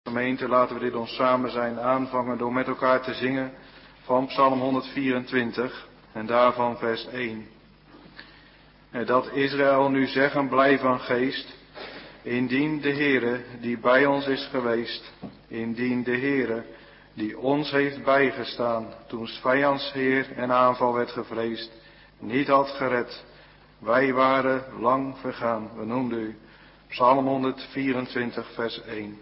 Gemeente, laten we dit ons samen zijn aanvangen door met elkaar te zingen van Psalm 124 en daarvan vers 1. Dat Israël nu zeggen, blij van geest, indien de Heere die bij ons is geweest, indien de Heere die ons heeft bijgestaan, toen 's vijands heer en aanval werd gevreesd, niet had gered, wij waren lang vergaan. We noemden u Psalm 124 vers 1.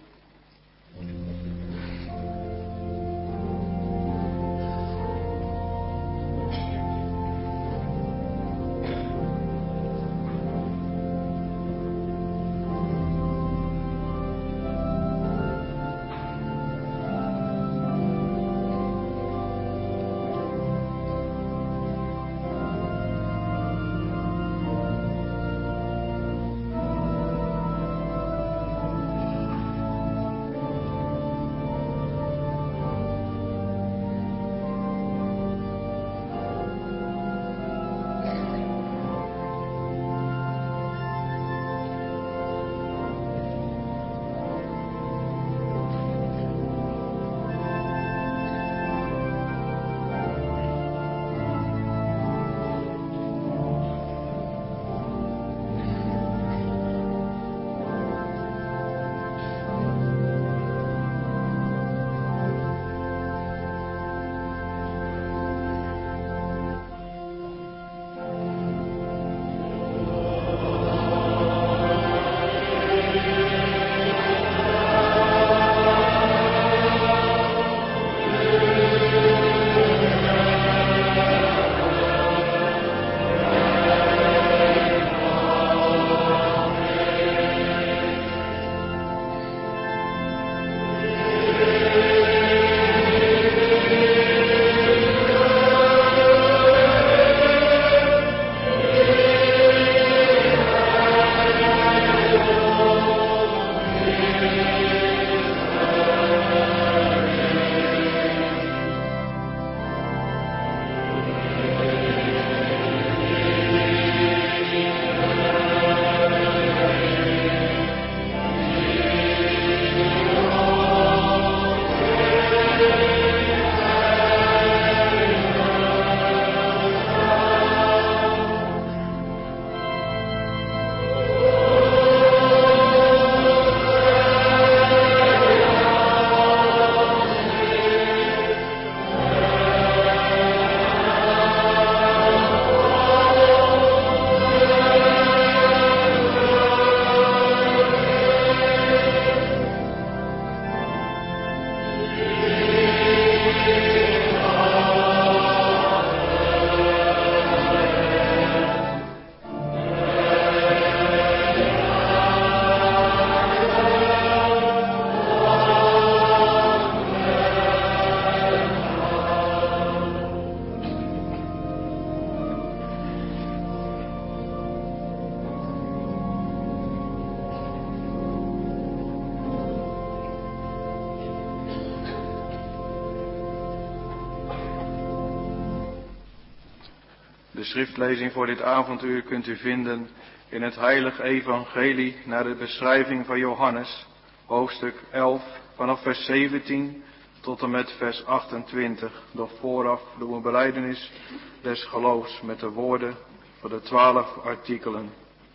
De schriftlezing voor dit avonduur kunt u vinden in het Heilige Evangelie naar de beschrijving van Johannes, hoofdstuk 11, vanaf vers 17 tot en met vers 28. Doch vooraf doen we belijdenis des geloofs met de woorden van de 12 artikelen.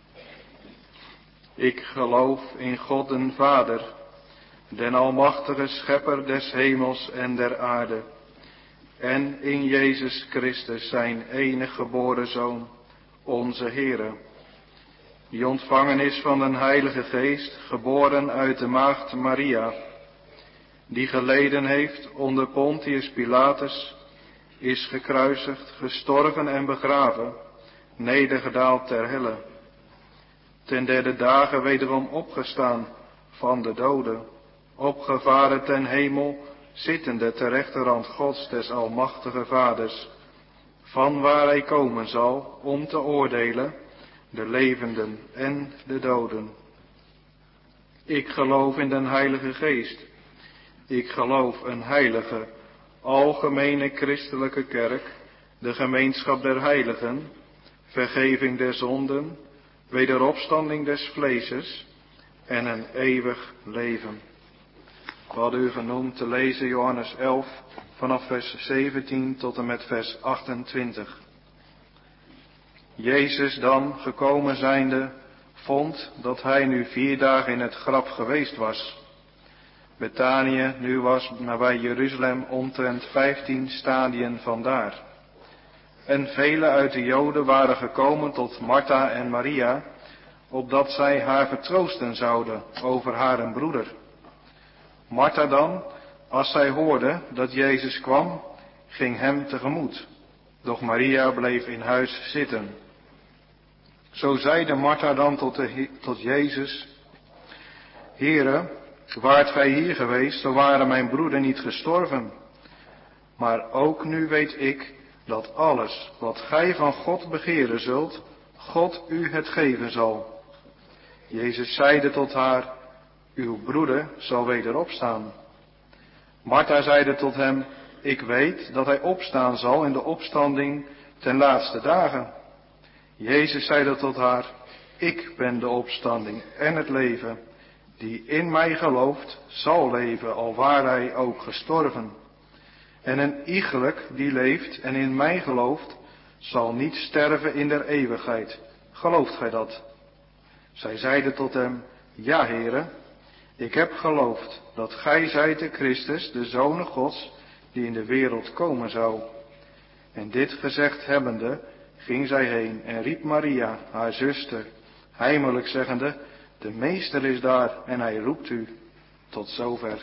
Ik geloof in God den Vader, den almachtige schepper des hemels en der aarde, en in Jezus Christus, zijn enige geboren Zoon, onze Heere, die ontvangen is van den Heilige Geest, geboren uit de maagd Maria, die geleden heeft onder Pontius Pilatus, is gekruisigd, gestorven en begraven, nedergedaald ter helle, ten derde dagen wederom opgestaan van de doden, opgevaren ten hemel, zittende ter rechterhand Gods des almachtige Vaders, van waar hij komen zal om te oordelen de levenden en de doden. Ik geloof in den Heilige Geest. Ik geloof een heilige, algemene christelijke kerk, de gemeenschap der heiligen, vergeving der zonden, wederopstanding des vleeses en een eeuwig leven. We hadden u genoemd te lezen Johannes 11 vanaf vers 17 tot en met vers 28. Jezus dan, gekomen zijnde, vond dat hij nu 4 dagen in het graf geweest was. Betanië nu was nabij Jeruzalem omtrent 15 stadien vandaar. En velen uit de Joden waren gekomen tot Martha en Maria, opdat zij haar vertroosten zouden over haar broeder. Martha dan, als zij hoorde dat Jezus kwam, ging hem tegemoet. Doch Maria bleef in huis zitten. Zo zeide Martha dan tot Jezus: Heere, waart gij hier geweest, zo ware mijn broeder niet gestorven. Maar ook nu weet ik dat alles wat gij van God begeren zult, God u het geven zal. Jezus zeide tot haar: Uw broeder zal weder opstaan. Martha zeide tot hem: Ik weet dat hij opstaan zal in de opstanding ten laatste dagen. Jezus zeide tot haar: Ik ben de opstanding en het leven. Die in mij gelooft, zal leven, al ware hij ook gestorven. En een iegelijk die leeft en in mij gelooft, zal niet sterven in der eeuwigheid. Gelooft gij dat? Zij zeide tot hem: Ja, Heere, ik heb geloofd dat gij zijt de Christus, de Zoon Gods, die in de wereld komen zou. En dit gezegd hebbende, ging zij heen en riep Maria, haar zuster, heimelijk zeggende: De Meester is daar en hij roept u. Tot zover.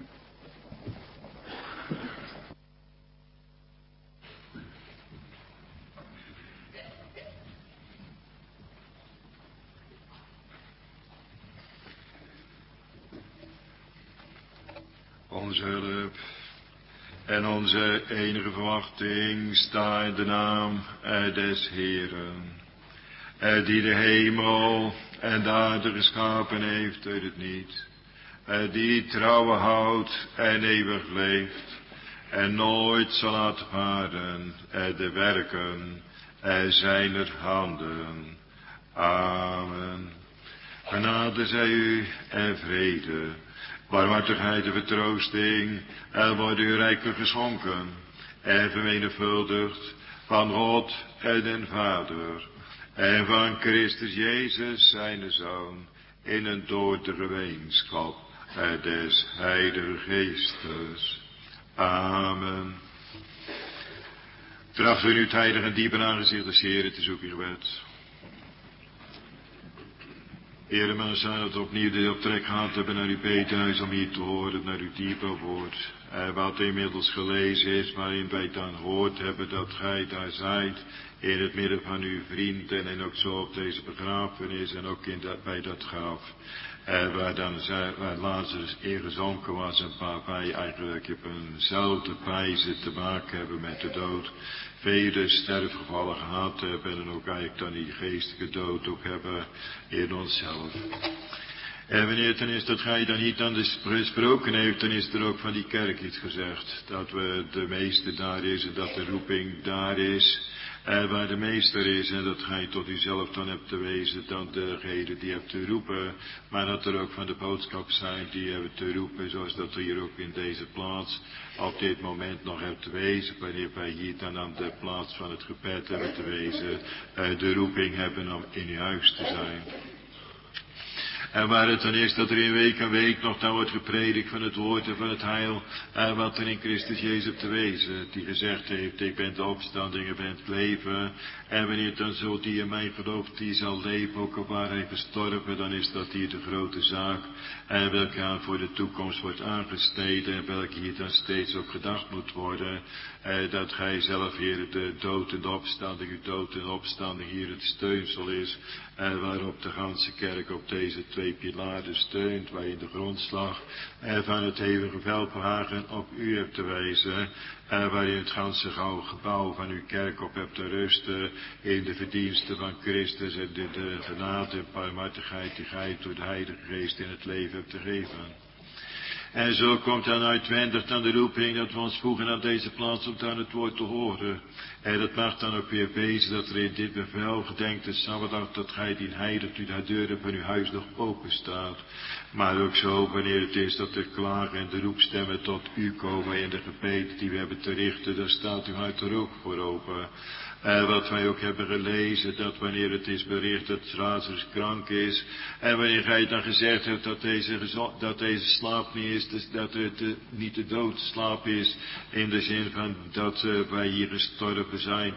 Onze hulp en onze enige verwachting sta in de naam des Heeren, die de hemel en de aarde geschapen heeft uit het niet, die trouwen houdt en eeuwig leeft en nooit zal laten varen de werken zijner handen. Amen. Genade zij u en vrede, barmhartigheid en vertroosting, worden u rijkelijk geschonken en vermenigvuldigd van God en den Vader en van Christus Jezus zijn Zoon in een doorte gemeenschap des Heiligen Geestes. Amen. Tracht u nu het heilige en diepe aangezicht des Heeren te zoeken, gebed. Heere, men zijn dat opnieuw de optrek gehad hebben naar uw bedehuis om hier te horen, naar uw diepe woord. Wat inmiddels gelezen is, waarin wij dan gehoord hebben dat gij daar zijt, in het midden van uw vrienden en ook zo op deze begrafenis en ook bij dat graf. Waar Lazarus ingezonken was en waar wij eigenlijk op eenzelfde wijze te maken hebben met de dood. Vele sterfgevallen gehad hebben en ook eigenlijk dan die geestelijke dood ook hebben in onszelf. En wanneer het dan is dat gij dan niet aan de gesproken heeft, dan is er ook van die kerk iets gezegd. Dat de meester daar is en dat de roeping daar is. Waar de meester is en dat gij tot uzelf dan hebt te wezen dan degene die hebt te roepen. Maar dat er ook van de boodschap zijn die hebben te roepen, zoals dat we hier ook in deze plaats op dit moment nog hebben te wezen. Wanneer wij hier dan aan de plaats van het gebed hebben te wezen, de roeping hebben om in uw huis te zijn. En waar het dan is dat er in week aan week nog dan wordt gepredikt van het woord en van het heil. Wat er in Christus Jezus te wezen. Die gezegd heeft, ik ben de opstanding, ik ben het leven. En wanneer het dan zo die in mij gelooft, die zal leven, ook al waar hij gestorven. Dan is dat hier de grote zaak. En welke aan voor de toekomst wordt aangesneden. En welke hier dan steeds op gedacht moet worden. Dat gij zelf hier de dood en de opstanding, uw dood en de opstanding hier het steunsel is. Waarop de ganse kerk op deze 2 pilaren steunt, waarin de grondslag van het eeuwige welbehagen op u hebt te wijzen, waarin het ganse gebouw van uw kerk op hebt te rusten, in de verdiensten van Christus en de genade en barmhartigheid die gij door de Heilige Geest in het leven hebt te geven. En zo komt dan uitwendig dan de roeping dat we ons voegen aan deze plaats om dan het woord te horen. En dat mag dan ook weer wezen dat er in dit bevel gedenkt de Sabbatdag dat gij die heiligt u de deuren van uw huis nog open staat. Maar ook zo wanneer het is dat de klagen en de roepstemmen tot u komen in de gebeden die we hebben te richten, daar staat uw hart er ook voor open. Wat wij ook hebben gelezen, dat wanneer het is bericht dat Lazarus krank is, en wanneer gij dan gezegd hebt dat deze slaap niet is, dus dat het niet de doodslaap is, in de zin van dat wij hier gestorven zijn,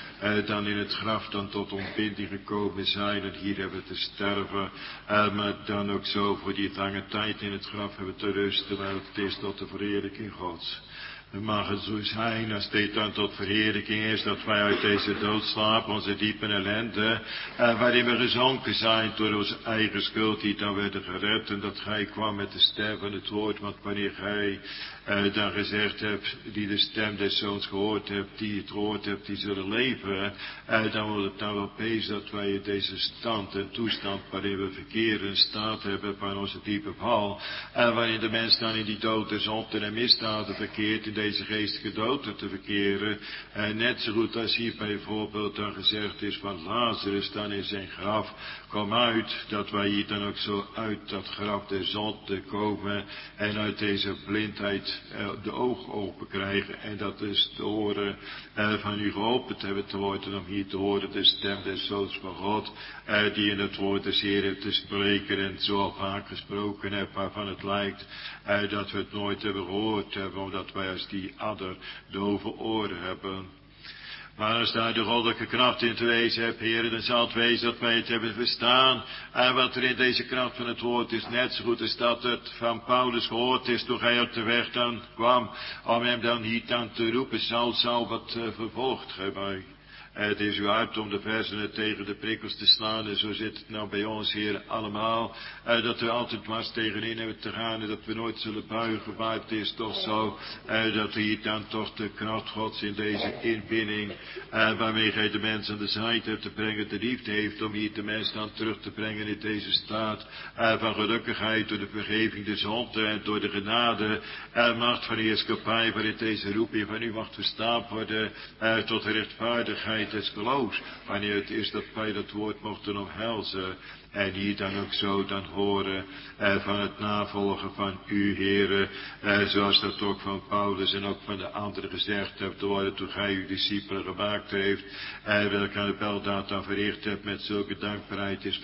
dan in het graf dan tot ontbinding gekomen zijn en hier hebben te sterven, maar dan ook zo voor die lange tijd in het graf hebben te rusten, waar het is tot de verheerlijking Gods. Mag het zo zijn, als dit dan tot verheerlijking is, dat wij uit deze doodslaap, onze diepe ellende, waarin we gezonken zijn door onze eigen schuld, die dan werden gered, en dat gij kwam met de stem van het woord, want wanneer gij dan gezegd hebt, die de stem des zoons gehoord hebt, die het gehoord hebt, die zullen leven, dan wordt het nou wel bezig dat wij in deze stand en toestand waarin we verkeren, staat hebben van onze diepe val, waarin de mens dan in die dood der zonden en misdaden verkeert, in deze geestelijke dood te verkeren, net zo goed als hier bijvoorbeeld dan gezegd is van Lazarus dan in zijn graf, kom uit, dat wij hier dan ook zo uit dat graf der zonde komen en uit deze blindheid de ogen open krijgen en dat is de oren van u geopend hebben te worden om hier te horen de stem des Zoons van God, die in het woord des Heeren te spreken en zo al vaak gesproken heeft, waarvan het lijkt dat we het nooit hebben gehoord hebben, omdat wij als die adder dove oren hebben. Maar als daar de goddelijke kracht in te wezen hebt, heren, dan zal het wezen dat wij het hebben verstaan. En wat er in deze kracht van het woord is, net zo goed als dat het van Paulus gehoord is, toen hij op de weg dan kwam, om hem dan hier aan te roepen, Saul, wat vervolgt gij mij? Het is uw hart om de versen tegen de prikkels te slaan. En zo zit het nou bij ons, Heer, allemaal. Dat we altijd dwars tegenin hebben te gaan. En dat we nooit zullen buigen. Maar het is toch zo. Dat hier dan toch de kracht Gods in deze inbinding. Waarmee gij de mens aan de zijde hebt te brengen. De liefde heeft om hier de mens dan terug te brengen in deze staat. Van gelukkigheid door de vergeving de zonde. En door de genade. Macht van de heerschappij. Waarin deze roeping van u mag verstaan worden. Tot de rechtvaardigheid des geloofs, wanneer het is dat wij dat woord mochten omhelzen en hier dan ook zo dan horen van het navolgen van u, heren, zoals dat ook van Paulus en ook van de anderen gezegd hebt te worden toen gij uw discipelen gemaakt heeft, welke aan de weldaad dan verricht hebt met zulke dankbaarheid is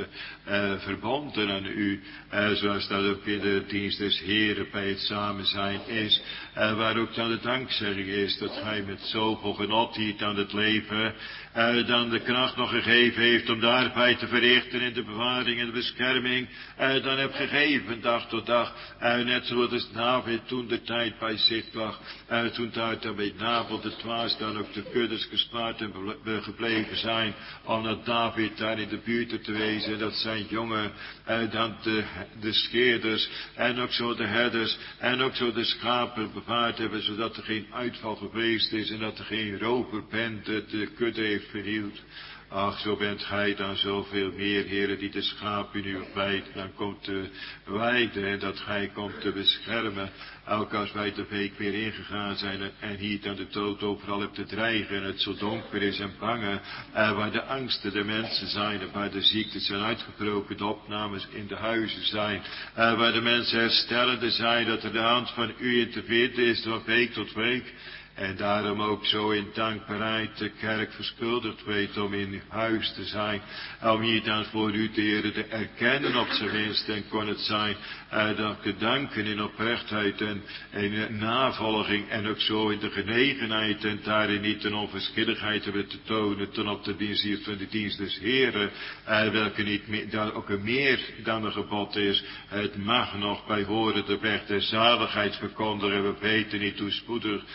verbonden aan u, zoals dat ook in de dienst des Heren bij het samen zijn is, waar ook dan de dankzegging is dat gij met zoveel genot hier aan het leven dan de kracht nog gegeven heeft om daarbij te verrichten in de bewaring en de bescherming, dan heb gegeven dag tot dag, net zoals David toen de tijd bij Ziklag, toen daar bij Nabal de dwaas dan ook de kuddes gespaard en gebleven zijn, omdat David daar in de buurt te wezen, dat zijn jongen, dan de scheerders en ook zo de herders en ook zo de schapen bewaard hebben, zodat er geen uitval geweest is en dat er geen roverbende de kudde heeft verhield. Ach, zo bent gij dan zoveel meer, heren, die de schapen in uw wijt dan komt te wijden en dat gij komt te beschermen. Elk als wij de week weer ingegaan zijn en hier dan de dood overal hebt te dreigen en het zo donker is en bange, waar de angsten de mensen zijn en waar de ziektes zijn uitgebroken, de opnames in de huizen zijn, waar de mensen herstellende zijn, dat er de hand van u in te vinden is van week tot week. En daarom ook zo in dankbaarheid de kerk verschuldigd weet om in uw huis te zijn. Om hier dan voor u, de Heer, te erkennen op zijn minst. En kon het zijn dat te danken in oprechtheid en in navolging. En ook zo in de genegenheid en daarin niet een onverschilligheid hebben te tonen ten op de dienst van de dienst des Heren. Welke niet meer, dan ook een meer dan een gebod is. Het mag nog bij horen de weg der zaligheid verkondigen. We weten niet hoe spoedig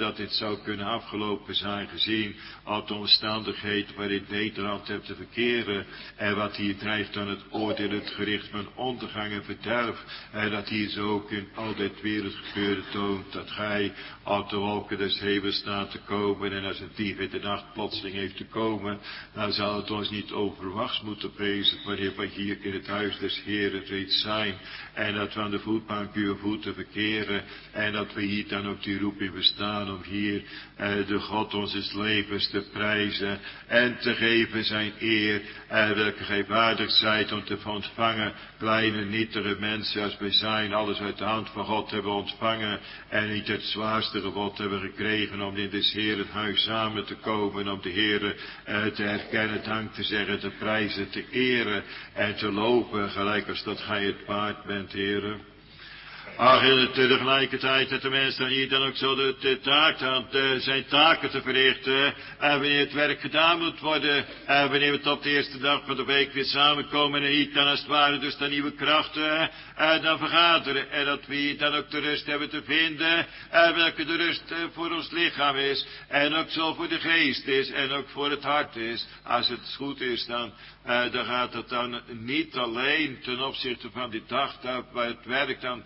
dat dit zou kunnen afgelopen zijn, gezien al de omstandigheden waarin Nederland hebt te verkeren, en wat hier drijft aan het oordeel, het gericht van ondergang en verderf, en dat hier zo ook in al dit wereldgebeuren toont, dat gij op de wolken des hemels staat te komen, en als een dief in de nacht plotseling heeft te komen, dan zal het ons niet overwachts moeten wezen, wanneer we hier in het huis des Heeren reeds zijn, en dat we aan de voetbank uw voeten verkeren, en dat we hier dan ook die roeping bestaan om hier de God onze levens te prijzen en te geven zijn eer, welke gij waardig zijt om te ontvangen, kleine nietige mensen als wij zijn, alles uit de hand van God hebben ontvangen en niet het zwaarste gebod hebben gekregen om in des Heeren huis samen te komen, om de Heere te herkennen, dank te zeggen, te prijzen, te eren en te lopen, gelijk als dat gij het waard bent, Heere. Ach, in tegelijkertijd dat de mens dan hier dan ook zo de taak had, zijn taken te verrichten, en wanneer het werk gedaan moet worden, en wanneer we tot de eerste dag van de week weer samenkomen, en hier dan als het ware dus de nieuwe krachten, dan vergaderen, en dat we hier dan ook de rust hebben te vinden, welke de rust voor ons lichaam is, en ook zo voor de geest is, en ook voor het hart is. Als het goed is, dan gaat het dan niet alleen ten opzichte van die dag, waar het werk dan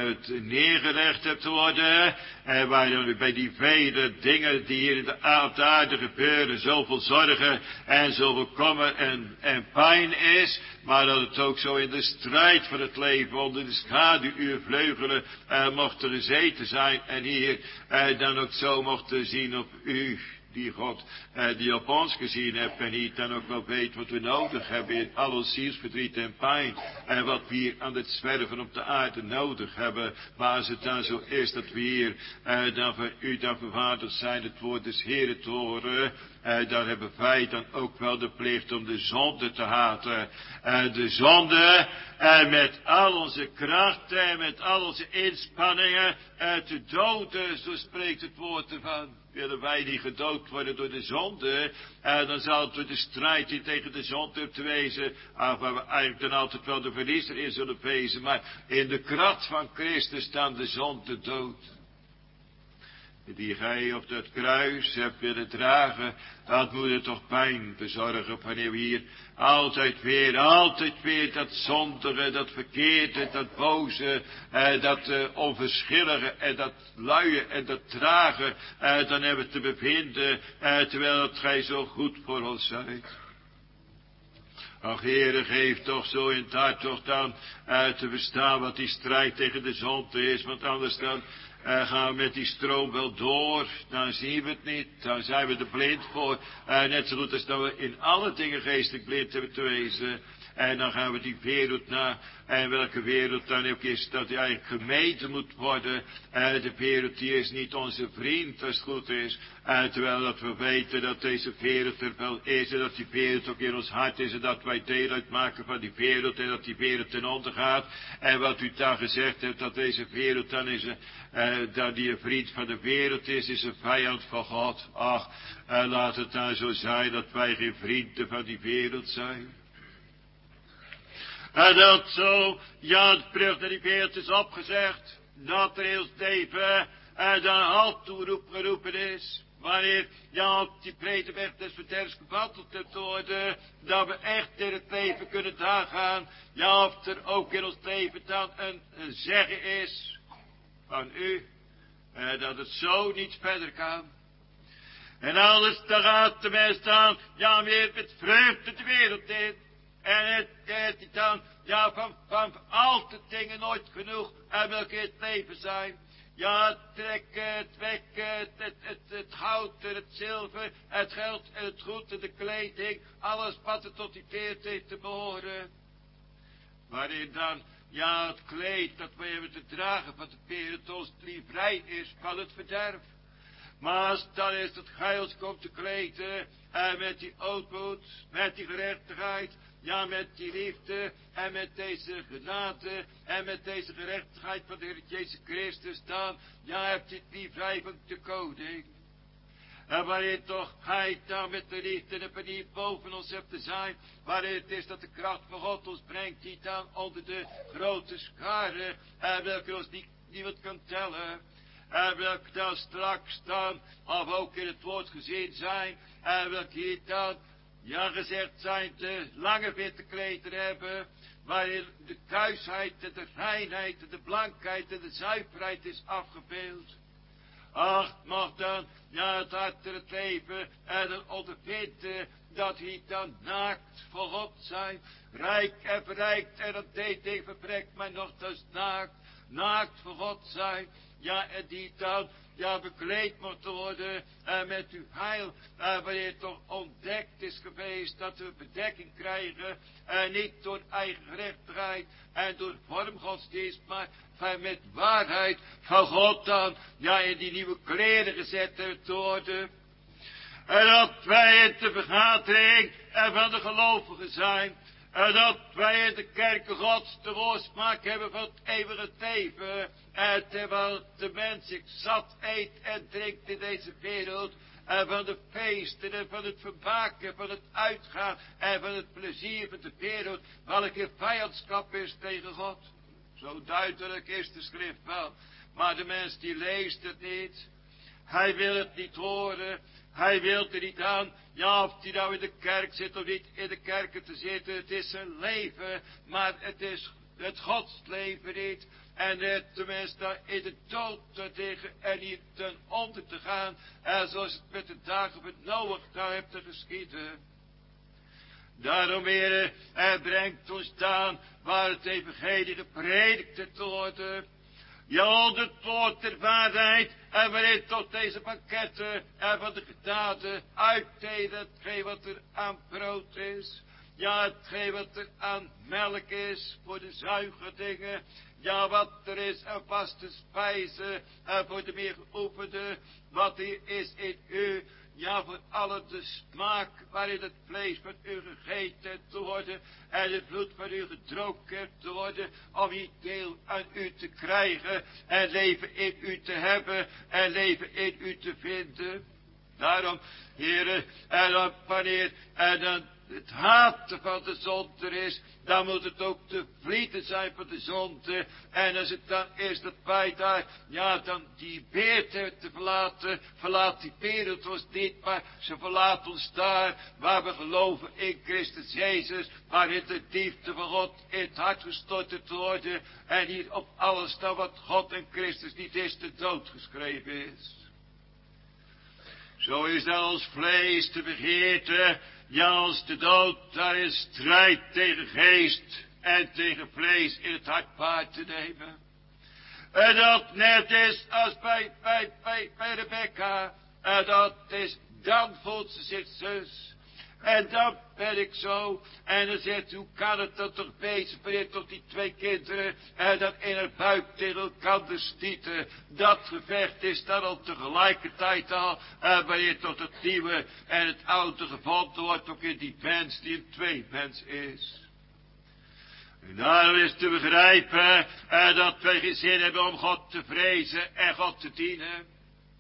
neergelegd hebt te worden, waar dan bij die vele dingen die hier op de aarde gebeuren, zoveel zorgen en zoveel kommer en pijn is, maar dat het ook zo in de strijd van het leven, onder de schaduw uw vleugelen, mochten gezeten zijn, en hier dan ook zo mochten zien op u, die God, die op ons gezien hebt, en die dan ook wel weet wat we nodig hebben in al ons zielsverdriet en pijn, en wat we hier aan het zwerven op de aarde nodig hebben. Maar als het dan zo is dat we hier dan van u dan verwaardigd zijn het woord des Heeren te horen, dan hebben wij dan ook wel de plicht om de zonde te haten. De zonde met al onze krachten en met al onze inspanningen te doden, zo spreekt het woord ervan. Willen wij die gedood worden door de zonde, dan zal het door de strijd die tegen de zonde te wezen, waar we eigenlijk dan altijd wel de verliezer in zullen wezen, maar in de kracht van Christus staan de zonde dood. Die gij op dat kruis hebt willen dragen, dat moet het toch pijn bezorgen, wanneer we hier altijd weer dat zondige, dat verkeerde, dat boze, dat onverschillige en dat luie en dat trage, dan hebben we te bevinden, terwijl dat gij zo goed voor ons zijt. Ach, Heere, geef toch zo in het hart toch dan te verstaan wat die strijd tegen de zonde is, want anders dan gaan we met die stroom wel door, dan zien we het niet, dan zijn we er blind voor, net zo goed als dat we in alle dingen geestelijk blind hebben te wezen, en dan gaan we die wereld na, en welke wereld dan ook is, dat die eigenlijk gemeten moet worden, de wereld die is niet onze vriend, als het goed is, terwijl dat we weten dat deze wereld er wel is, en dat die wereld ook in ons hart is, en dat wij deel uitmaken van die wereld, en dat die wereld ten onder gaat, en wat u daar gezegd hebt, dat deze wereld dan is, dat die een vriend van de wereld is een vijand van God. Ach, laat het dan zo zijn dat wij geen vrienden van die wereld zijn. En dat zo, ja, het brug naar die wereld is opgezegd, dat er in ons leven dan halt toeroep geroepen is. Wanneer ja op die brede weg des verderfs gewandeld hebt worden, dat we echt in het leven kunnen doorgaan. Ja, of er ook in ons leven dan een zeggen is van u, dat het zo niet verder kan. En alles, dan gaat de mens dan, ja, weer met vreugde de wereld in. En het dan, ja, van al de dingen nooit genoeg, en welke in het leven zijn. Ja, het trekken, het wekken, het goud, het zilver, het geld en het goed en de kleding, alles wat er tot die wereld heeft te behoren. Waarin dan, ja, het kleed dat we hebben te dragen van de wereld ons vrij is van het verderf. Maar als dan is dat gij ons komt te kleden, en met die ootmoed, met die gerechtigheid, ja, met die liefde, en met deze genade, en met deze gerechtigheid van de Heer Jezus Christus dan, ja, hebt dit niet vrij van de koning. En waarin toch gij dan met de liefde en manier boven ons hebt te zijn, waarin het is dat de kracht van God ons brengt, die dan onder de grote scharen, welke ons niemand kan tellen. En welke dan straks dan, of ook in het woord gezien zijn, en welke hier dan, ja gezegd zijn, de lange witte kleder hebben, waarin de kuisheid en de reinheid en de blankheid en de zuiverheid is afgebeeld. Ach, mag dan, ja, het hart en het leven en dan ondervinden dat hij dan naakt voor God zijn, rijk en verrijkt en dat deed ik verbrekt, maar nogthans naakt voor God zijn, ja, en die dan, ja, bekleed moet worden met uw heil, wanneer het toch ontdekt is geweest dat we bedekking krijgen, niet door eigen gerechtigheid en door vormgodsdienst, maar met waarheid van God dan, ja, in die nieuwe kleren gezet worden. En dat wij in de vergadering van de gelovigen zijn. En dat wij in de kerken Gods de oorsmaak hebben van het eeuwige leven. En terwijl de mens zich zat eet en drinkt in deze wereld. En van de feesten en van het vermaken, van het uitgaan en van het plezier van de wereld. Welke vijandschap is tegen God. Zo duidelijk is de schrift wel. Maar de mens die leest het niet. Hij wil het niet horen. Hij wil er niet aan. Ja, of hij nou in de kerk zit of niet in de kerken te zitten. Het is zijn leven. Maar het is het godsleven niet. En de mens daar in de dood te liggen en hier ten onder te gaan. En zoals het met de dagen van Noach daar hebt te geschieden. Daarom, Heere, hij brengt ons dan waar het evangelie gepredikt te worden. Ja, het woord der waarheid, en waarin tot deze banketten en van de genade uitdelen hetgeen wat er aan brood is. Ja, hetgeen wat er aan melk is voor de zuigeldingen. Ja, wat er is aan vaste spijzen en voor de meer geoefenden. Wat hier is in u. Ja, voor alle de smaak waarin het vlees van u gegeten te worden en het bloed van u gedronken te worden, om hier deel aan u te krijgen en leven in u te hebben en leven in u te vinden. Daarom, heren, en dan wanneer en dan het haten van de zonde is, dan moet het ook te vlieten zijn van de zonde. En als het dan is dat wij daar, ja, dan die beert hebben te verlaten, verlaat die wereld ons niet, maar ze verlaat ons daar, waar we geloven in Christus Jezus, waarin de liefde van God in het hart gestort te worden, en hier op alles dan wat God en Christus niet is, te dood geschreven is. Zo is dan ons vlees te begeerte, ja, als de dood, daar is strijd tegen geest en tegen vlees in het hart waar te nemen. En dat net is als bij Rebecca, en dat is, dan voelt ze zich zus. En dan ben ik zo. En dan zegt, hoe kan het dan toch wezen, wanneer toch die twee kinderen en dat in het buik tegen elkaar stieten. Dat gevecht is dan al tegelijkertijd al, wanneer toch het nieuwe en het oude gevonden wordt, ook in die mens die een tweemens is. En daarom is te begrijpen dat wij geen zin hebben om God te vrezen en God te dienen.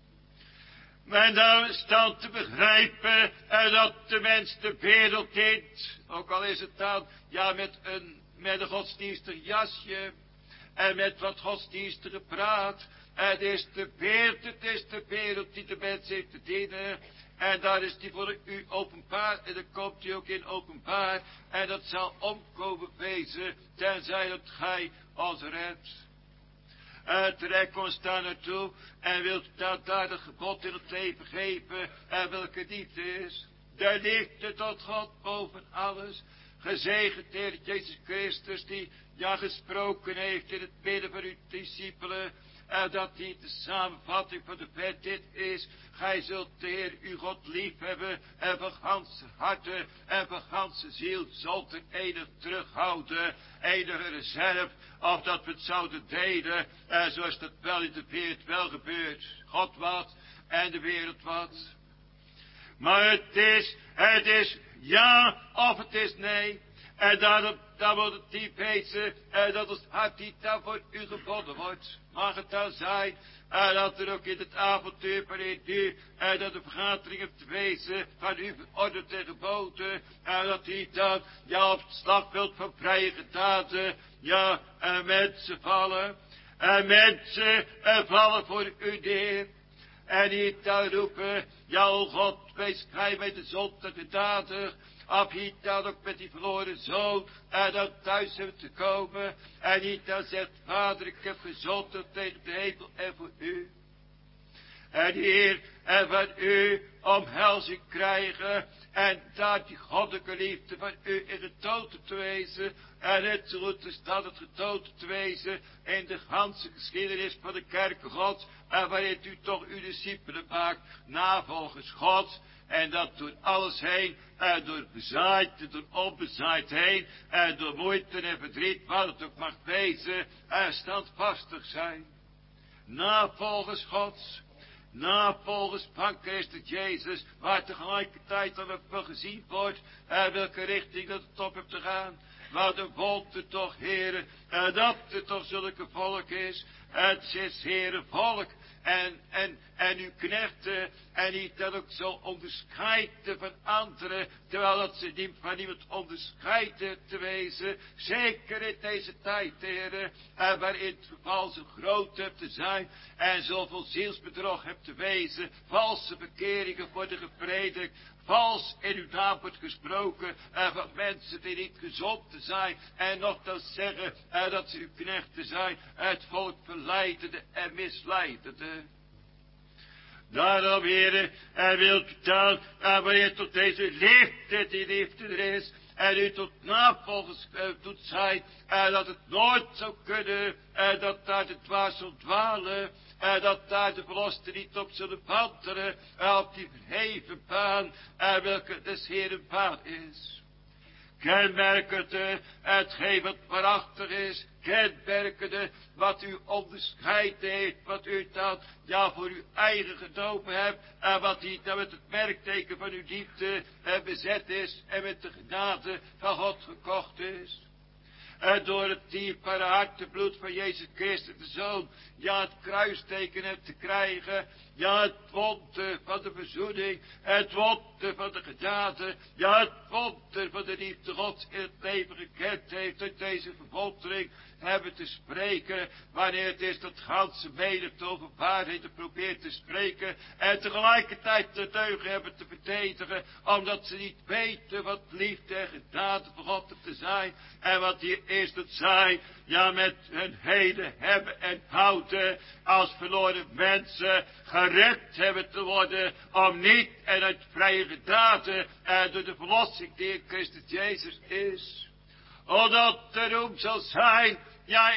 Maar daarom is dan te begrijpen dat de mens de wereld dient, ook al is het dan, ja, met een godsdienstig jasje en met wat godsdienstige praat. Het is de wereld die de mens heeft te dienen. En daar is die voor u openbaar en daar komt hij ook in openbaar. En dat zal omkomen wezen, tenzij dat gij ons redt. Trek ons daar naartoe en wilt daar het gebod in het leven geven en welke liefde is. De liefde tot God boven alles. Gezegend Heer Jezus Christus die ja gesproken heeft in het midden van uw discipelen. En dat die de samenvatting van de wet dit is. Gij zult de Heer uw God lief hebben en van ganse harte en van ganse ziel zonder enig terughouden, enige reserve, of dat we het zouden delen, zoals dat wel in de wereld wel gebeurt. God wat en de wereld wat. Maar het is ja of het is nee. En daarom wordt het niet wezen dat ons hart niet dan voor u gebonden wordt. Mag het dan zijn dat er ook in het avontuur van u dat de vergadering hebt wezen van u verordend en geboden. Dat hij dan ja op het slagveld van vrije gedaden ja mensen vallen. En mensen vallen voor u neer. En niet dan roepen, ja, o God, wees gij met de zonde genadig. Of niet dan ook met die verloren zoon, en dan thuis hebben te komen. En niet dan zegt, Vader, ik heb gezondigd tegen de hemel en voor u. En Heer, en van u omhelzing krijgen. En daar die goddelijke liefde van u in getoond te wezen. En het zo goed is dat het getoond te wezen in de ganse geschiedenis van de kerk Gods. En waarin u toch uw discipelen maakt, navolgers Gods. En dat door alles heen, en door bezaaid en door onbezaaid heen, en door moeite en verdriet, wat het ook mag wezen, en standvastig zijn. Navolgers Gods. Navolgers van Christus Jezus, waar tegelijkertijd dan ook wel gezien wordt, en welke richting dat het op hebt te gaan. Maar de wolkte toch, heren, dat het toch zulke volk is. Het is, heren, volk. En uw knechten, en niet dat ook zo onderscheiden van anderen, terwijl dat ze niet van iemand onderscheiden te wezen, zeker in deze tijd, heren, waarin het geval zo groot hebt te zijn, en zoveel zielsbedrog hebt te wezen, valse bekeringen worden gepredikt, vals in uw naam wordt gesproken, van mensen die niet gezond te zijn, en nog dan zeggen dat ze uw knechten zijn, het volk verleidende en misleidende. Daarom, heren, wilt u dan, wanneer tot deze liefde, die liefde er is, en u tot navolgers doet zijn, dat het nooit zou kunnen, dat daar de dwaas zal dwalen, dat daar de verlosten niet op zullen wandelen, op die verheven baan, welke des Heeren baan is. Kenmerkende hetgeen wat waarachtig is, kenmerkende wat u onderscheiden heeft, wat u dan ja voor uw eigen genomen hebt, en wat niet dan met het merkteken van uw liefde bezet is, en met de genade van God gekocht is. En door het dierbare hartebloed van Jezus Christus, de Zoon, ja, het kruisteken hebt te krijgen, ja, het wonder van de verzoening, het wonder van de genade, ja, het wonder van de liefde Gods in het leven gekend heeft, uit deze verwondering hebben te spreken, wanneer het is dat ganse menigte over waarheden probeert te spreken, en tegelijkertijd de deugen hebben te verdedigen, omdat ze niet weten wat liefde en genade van God te zijn, en wat hier is dat zij, ja, met hun heden hebben en houden, als verloren mensen, gered hebben te worden, om niet en uit vrije genade, door de verlossing die in Christus Jezus is. Opdat de roem zal zijn, ja,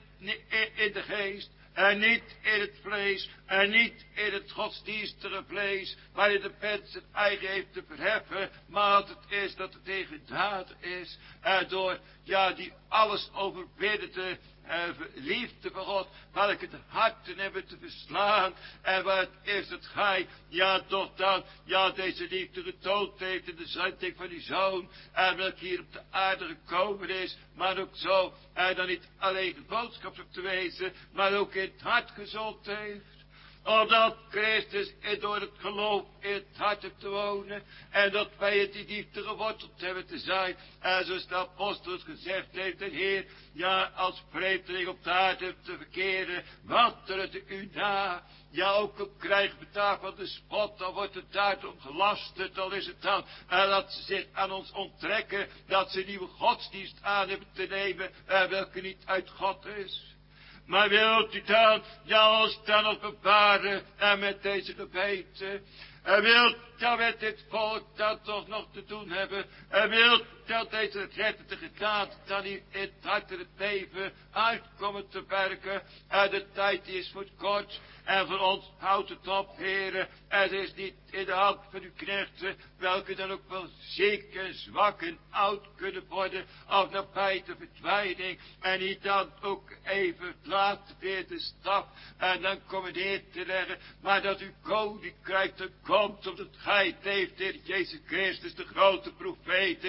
in de geest, en niet in het vlees, en niet in het godsdienstige vlees, waarin de mens het eigen heeft te verheffen, maar dat het is dat het in genade is, door, ja, die alles overwinnende liefde van God, welke de harten hebben te verslaan, en waar het is dat gij, ja, toch dan, ja, deze liefde getoond heeft in de zending van uw Zoon, en welke hier op de aarde gekomen is, maar ook zo, dan niet alleen de boodschap op te wezen, maar ook in het hart gezond heeft. Omdat Christus door het geloof in het hart hebt te wonen. En dat wij in die liefde geworteld hebben te zijn. En zoals de apostel het gezegd heeft, de Heer, ja, als vreemdeling op de aarde te verkeren, wandelen het u na. Ja, ook al krijgen we daarvan de spot, dan wordt het daarom gelasterd, dan is het dan dat ze zich aan ons onttrekken, dat ze een nieuwe godsdienst aan hebben te nemen, welke niet uit God is. Maar wilt u dan, ja, ons dan op bewaren en met deze gebeten? En wilt dat met dit volk dat toch nog te doen hebben? En wilt dat deze reddende genade dan hier in het hart en het leven uitkomen te werken? En de tijd die is voor kort. En voor ons houdt het op, heren. Het is niet in de hand van uw knechten, welke dan ook wel ziek en zwak en oud kunnen worden, of nabij de verdwijning. En niet dan ook even laat weer de stap, en dan komen neer te leggen. Maar dat uw koninkrijk dan komt, omdat gij het heeft, Heer Jezus Christus, de grote profeet is.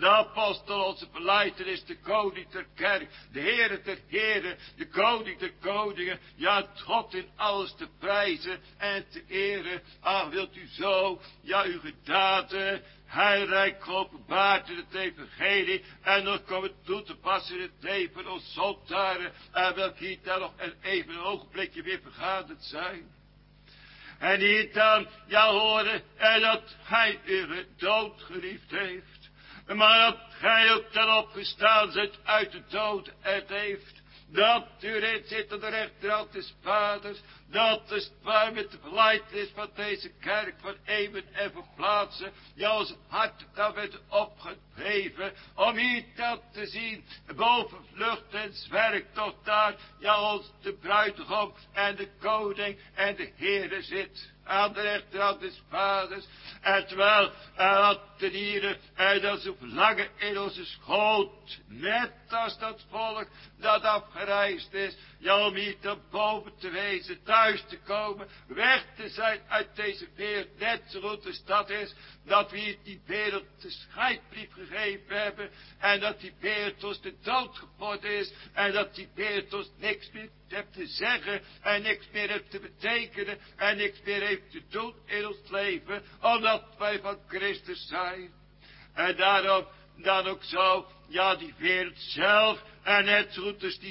de apostel onze belijdenis, de koning der kerk, de Heere der heren, de koning der koningen, ja, het God in alles te prijzen en te eren. Ach, wilt u zo, ja, uw gedaten heilrijk openbaard in het evangelie en nog komen toe te passen in het leven van ons zondaren, en welke hier dan nog even een ogenblikje weer vergaderd zijn. En hier dan, ja, horen, en dat hij u dood geliefd heeft, maar dat gij ook dan opgestaan zijt uit de dood en heeft. Dat u reeds zit aan de rechterhand des Vaders, dat is waar met de belijdenis van deze kerk van eeuwen en van plaatsen, ja, ons hart dan werd opgeheven, om hier dat te zien, boven vlucht en zwerk tot daar, ja, ons de bruidegom en de koning en de Heere zit, aan de rechterhand des Vaders, en terwijl dat de dieren, en dat zo verlangen in onze schoot, net als dat volk dat afgereisd is, ja, om hier dan boven te wezen, thuis te komen, weg te zijn uit deze wereld, net zo goed als dat is, dat we hier die wereld de scheidbrief gegeven hebben, en dat die wereld ons de dood geworden is, en dat die wereld ons niks meer heeft te zeggen, en niks meer heeft te betekenen, en niks meer heeft te doen in ons leven, omdat wij van Christus zijn. En daarom dan ook zo, ja, die wereld zelf, en net zo goed als die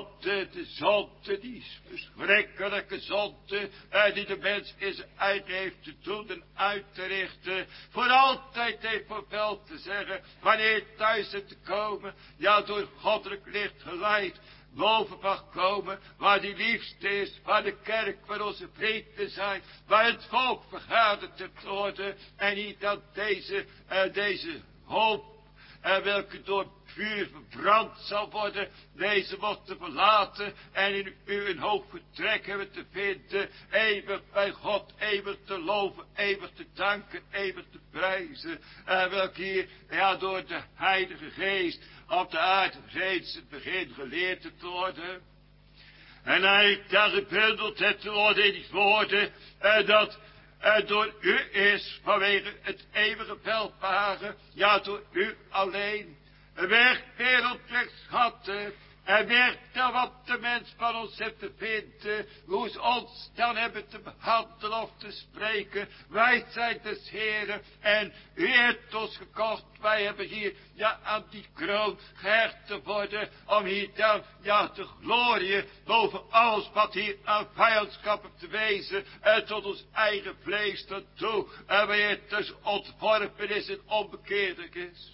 zonde, die verschrikkelijke zonde, die de mens in zijn eigen heeft te doen en uit te richten, voor altijd heeft voorbij te zeggen, wanneer je thuis zit te komen, ja, door goddelijk licht geleid, boven mag komen, waar die liefste is, waar de kerk van onze vrienden zijn, waar het volk vergaderd te worden, en niet dat deze hoop, welke door vuur verbrand zal worden, deze mochten verlaten en in u een hoog vertrek hebben te vinden, eeuwig bij God, eeuwig te loven, eeuwig te danken, eeuwig te prijzen, welke hier, ja, door de Heilige Geest op de aarde reeds het begin geleerd te worden. En hij daar gebundeld heeft te worden in die woorden, dat door u is, vanwege het eeuwige welbehagen, ja, door u alleen, weg wereld, weg schatten, en weg dan wat de mens van ons heeft te vinden, hoe ze ons dan hebben te behandelen of te spreken. Wij zijn des Heeren, en u heeft ons gekocht. Wij hebben hier, ja, aan die kroon gehecht te worden, om hier dan, ja, te glorieën boven alles wat hier aan vijandschap heeft te wezen, en tot ons eigen vlees toe, en wanneer het dus ontworpen is en onbekeerlijk is.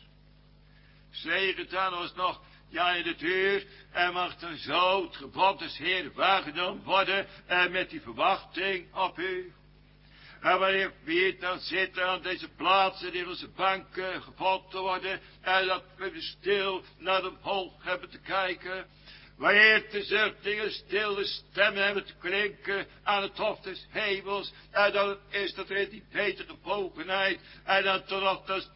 Zegen dan ons nog, ja, in het uur, en mag dan zo het gebod des Heer waargenomen worden, en met die verwachting op u. En wanneer we hier dan zitten aan deze plaatsen in onze banken gevonden worden, en dat we stil naar de omhoog hebben te kijken, wanneer de zuchtingen stille stemmen hebben te klinken aan het hof des hemels, en dan is dat weer die betere gebogenheid, en dan toch dat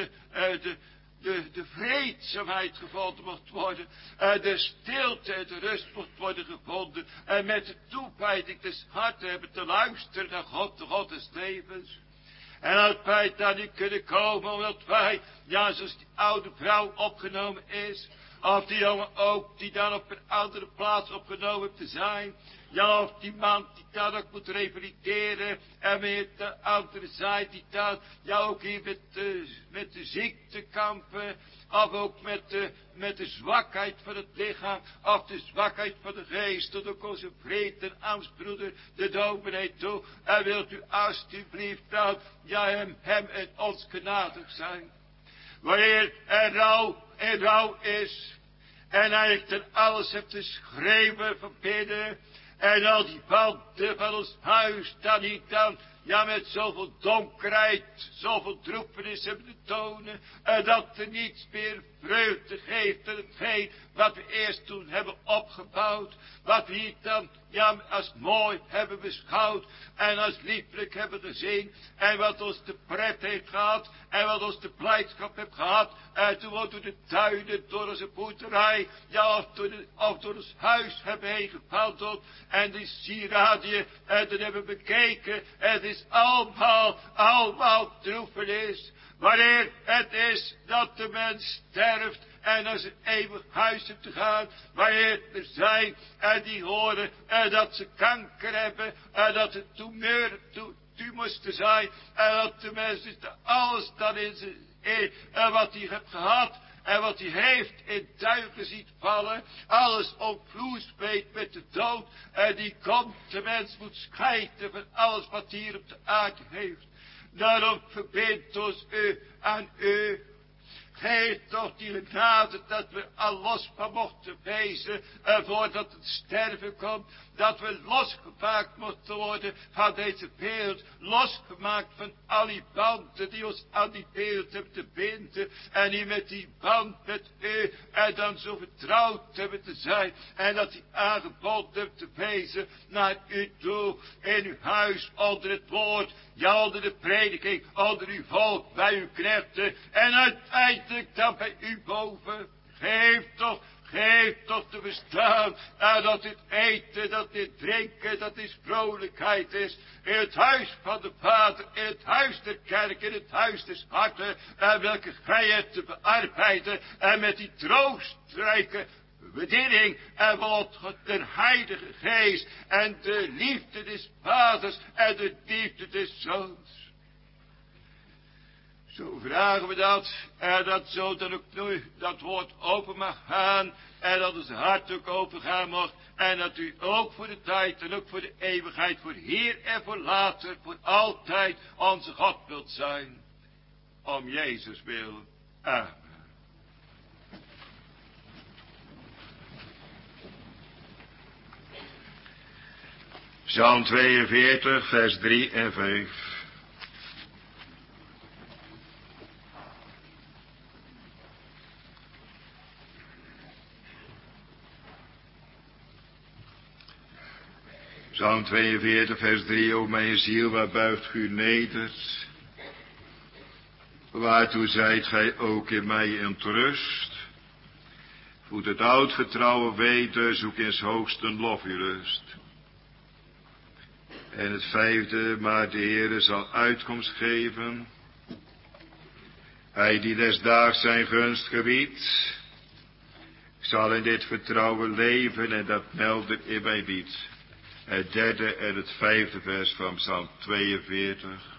de vreedzaamheid gevonden mocht worden, de stilte en de rust mocht worden gevonden, en met de toewijding des harten hebben te luisteren naar God, de God des levens. En dat wij daar niet kunnen komen, omdat wij, ja, zoals die oude vrouw opgenomen is, of die jongen ook, die dan op een andere plaats opgenomen heeft te zijn, ja, of die man die dan ook moet revalideren, en met de andere zijde die dan, ja, ook hier met de ziekte kampen, of ook met de zwakheid van het lichaam, of de zwakheid van de geest, tot ook onze vreed en ambtsbroeder, de dominee toe, en wilt u alstublieft dan, ja, hem en ons genadig zijn. Wanneer er rouw is, en hij ten alles heeft te schreeuwen van binnen, en al die wanden van ons huis dan niet dan, ja, met zoveel donkerheid, zoveel droefenis hebben te tonen, en dat er niets meer vreugde geeft aan hetgeen wat we eerst toen hebben opgebouwd, wat we hier dan, ja, als mooi hebben beschouwd, en als lieflijk hebben gezien, en wat ons de pret heeft gehad, en wat ons de blijdschap heeft gehad, en toen we door de tuinen, door onze boerderij, ja, of door ons huis hebben heen gewandeld, en die sieradiën, en dan hebben bekeken, en het is allemaal droefenis. Wanneer het is dat de mens sterft en naar zijn eeuwig huis heeft te gaan. Wanneer er zijn die horen dat ze kanker hebben. Dat het tumors te zijn. En dat de mens dus alles dan in zijn wat hij heeft gehad. En wat hij heeft in duigen ziet vallen. Alles omvloers weet met de dood. En die komt, de mens moet scheiden van alles wat hij hier op de aarde heeft. Daarom verbindt ons u aan u. Geef toch die genade dat we al los van mochten wezen. Voordat het sterven komt. Dat we losgemaakt moeten worden van deze wereld. Losgemaakt van al die banden die ons aan die wereld hebben te binden. En die met die band met u. En dan zo vertrouwd hebben te zijn. En dat die aangeboden hebben te wezen naar u toe. In uw huis onder het woord. Ja, onder de prediking. Onder uw volk. Bij uw knechten. En uiteindelijk dan bij u boven. Geef toch te verstaan. Dat dit eten, dat dit drinken, dat dit vrolijkheid is. In het huis van de Vader, in het huis der kerk, in het huis des harten. Welke gij hebt te bearbeiden. En met die troostrijke bediening en wat de Heilige Geest. En de liefde des Vaders en de liefde des Zoons. Zo vragen we dat. En dat zo dan ook nu dat woord open mag gaan. En dat ons hart ook open gaan mag. En dat u ook voor de tijd en ook voor de eeuwigheid. Voor hier en voor later. Voor altijd onze God wilt zijn. Om Jezus wil. Amen. Psalm 42 vers 3 en 5. Psalm 42 vers 3, o mijn ziel, waar buigt u nedert? Waartoe zijt gij ook in mij in trust? Voed het oud vertrouwen weten, zoek in 's hoogsten lof uw rust. En het 5e, maar de Heere zal uitkomst geven. Hij die des daags zijn gunst gebiedt, zal in dit vertrouwen leven en dat meldt in mij biedt. Het 3e en het 5e vers van Psalm 42.